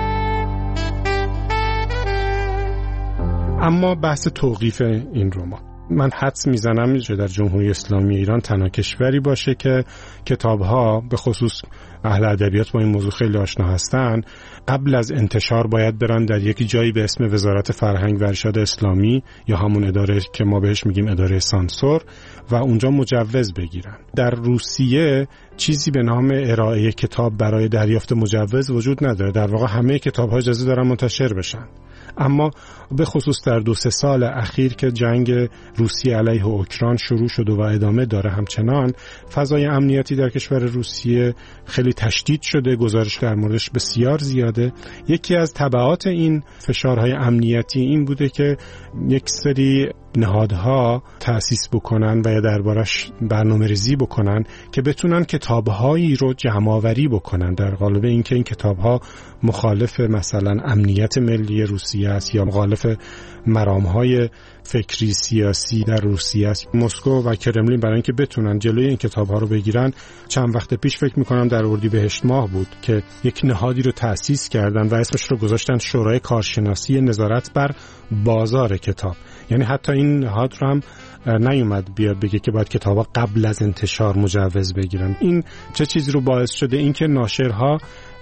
اما بحث توقیف این رمان، من حدس میزنم که در جمهوری اسلامی ایران تنها کشوری باشه که کتاب‌ها به خصوص اهل ادبیات با این موضوع خیلی آشنا هستن، قبل از انتشار باید برن در یک جایی به اسم وزارت فرهنگ و ارشاد اسلامی یا همون اداره که ما بهش میگیم اداره سانسور و اونجا مجوز بگیرن. در روسیه چیزی به نام ارائه کتاب برای دریافت مجوز وجود نداره. در واقع همه کتاب‌ها اجازه دارن منتشر بشن. اما به خصوص در 2-3 سال اخیر که جنگ روسیه علیه اوکراین شروع شد و ادامه داره همچنان، فضای امنیتی در کشور روسیه خیلی تشدید شده، گزارش در موردش بسیار زیاده. یکی از تبعات این فشارهای امنیتی این بوده که یک سری نهادها تأسیس بکنن و یا دربارش برنامه‌ریزی بکنن که بتونن کتاب‌هایی رو جمع‌آوری بکنن در قالب اینکه این کتاب‌ها مخالف مثلا امنیت ملی روسیه است یا مخالف مرام‌های فکری سیاسی در روسیه است. مسکو و کرملین برای اینکه بتونن جلوی این کتاب‌ها رو بگیرن، چند وقت پیش فکر می‌کنم در اردیبهشت ماه بود که یک نهادی رو تأسیس کردن و اسمش رو گذاشتن شورای کارشناسی نظارت بر بازار کتاب. یعنی حتی این نهاد رو هم نیومد بیاد بگه که باید کتابا قبل از انتشار مجوز بگیرن. این چه چیزی رو باعث شده؟ این که ناشرها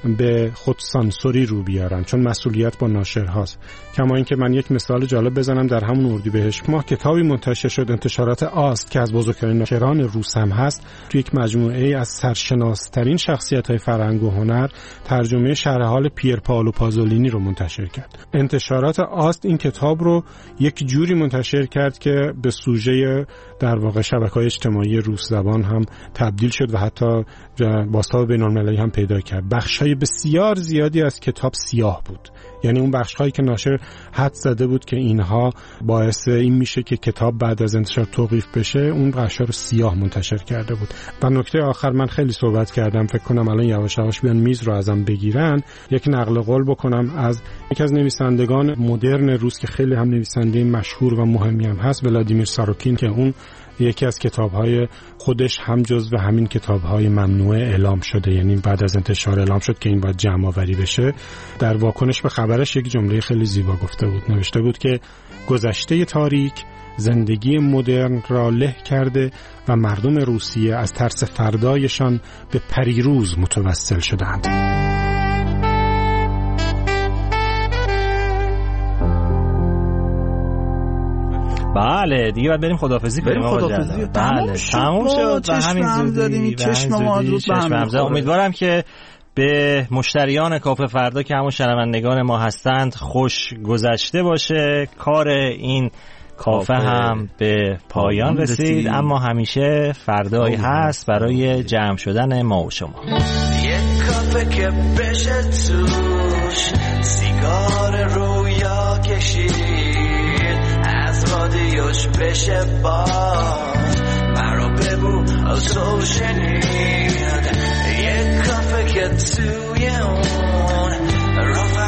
به خود سانسوری رو بیارن، چون مسئولیت با ناشرهاست. کما اینکه من یک مثال جالب بزنم، در همون اردیبهشت ماه کتابی منتشر شد، انتشارات آست که از بزرگترین ناشران روس هم هست، تو یک مجموعه از سرشناسترین شخصیت‌های فرهنگ و هنر ترجمه شرح حال پیر پائولو پازولینی رو منتشر کرد. انتشارات آست این کتاب رو یک جوری منتشر کرد که به سوژه در واقع شبکه‌های اجتماعی روس زبان هم تبدیل شد و حتی بازتاب بین‌المللی هم پیدا کرد. بخش‌های بسیار زیادی از کتاب سیاه بود، یعنی اون بخش‌هایی که ناشر حد زده بود که اینها باعث این میشه که کتاب بعد از انتشار توقیف بشه، اون بخش‌ها رو سیاه منتشر کرده بود. و نکته آخر، من خیلی صحبت کردم، فکر کنم الان یواش یواش بیان میز رو ازم بگیرن، یک نقل قول بکنم از یکی از نویسندگان مدرن روس که خیلی هم نویسنده مشهور و مهمی هم هست، ولادیمیر ساروکین، که اون یکی از کتاب‌های خودش هم جزو همین کتاب‌های ممنوعه اعلام شده، یعنی بعد از انتشار اعلام شد که این باید جمع‌آوری بشه. در واکنش به خبرش یک جمله خیلی زیبا گفته بود، نوشته بود که گذشته تاریک زندگی مدرن را له کرده و مردم روسیه از ترس فردایشان به پریروز متوسل شدند. بله دیگه باید بریم خداحافظی کنیم. بله تموم شد و همین زودی چشم امیدوارم که به مشتریان کافه فردا که همون شنوندگان ما هستند خوش گذشته باشه. کار این کافه هم به پایان رسید، اما همیشه فردایی هست برای جمع شدن ما و شما. یک کافه که بشه توش سیگار رویا کشید، از رادیوش بشه باز مرا ببو از تو شنید. یک کافه که توی اون رفت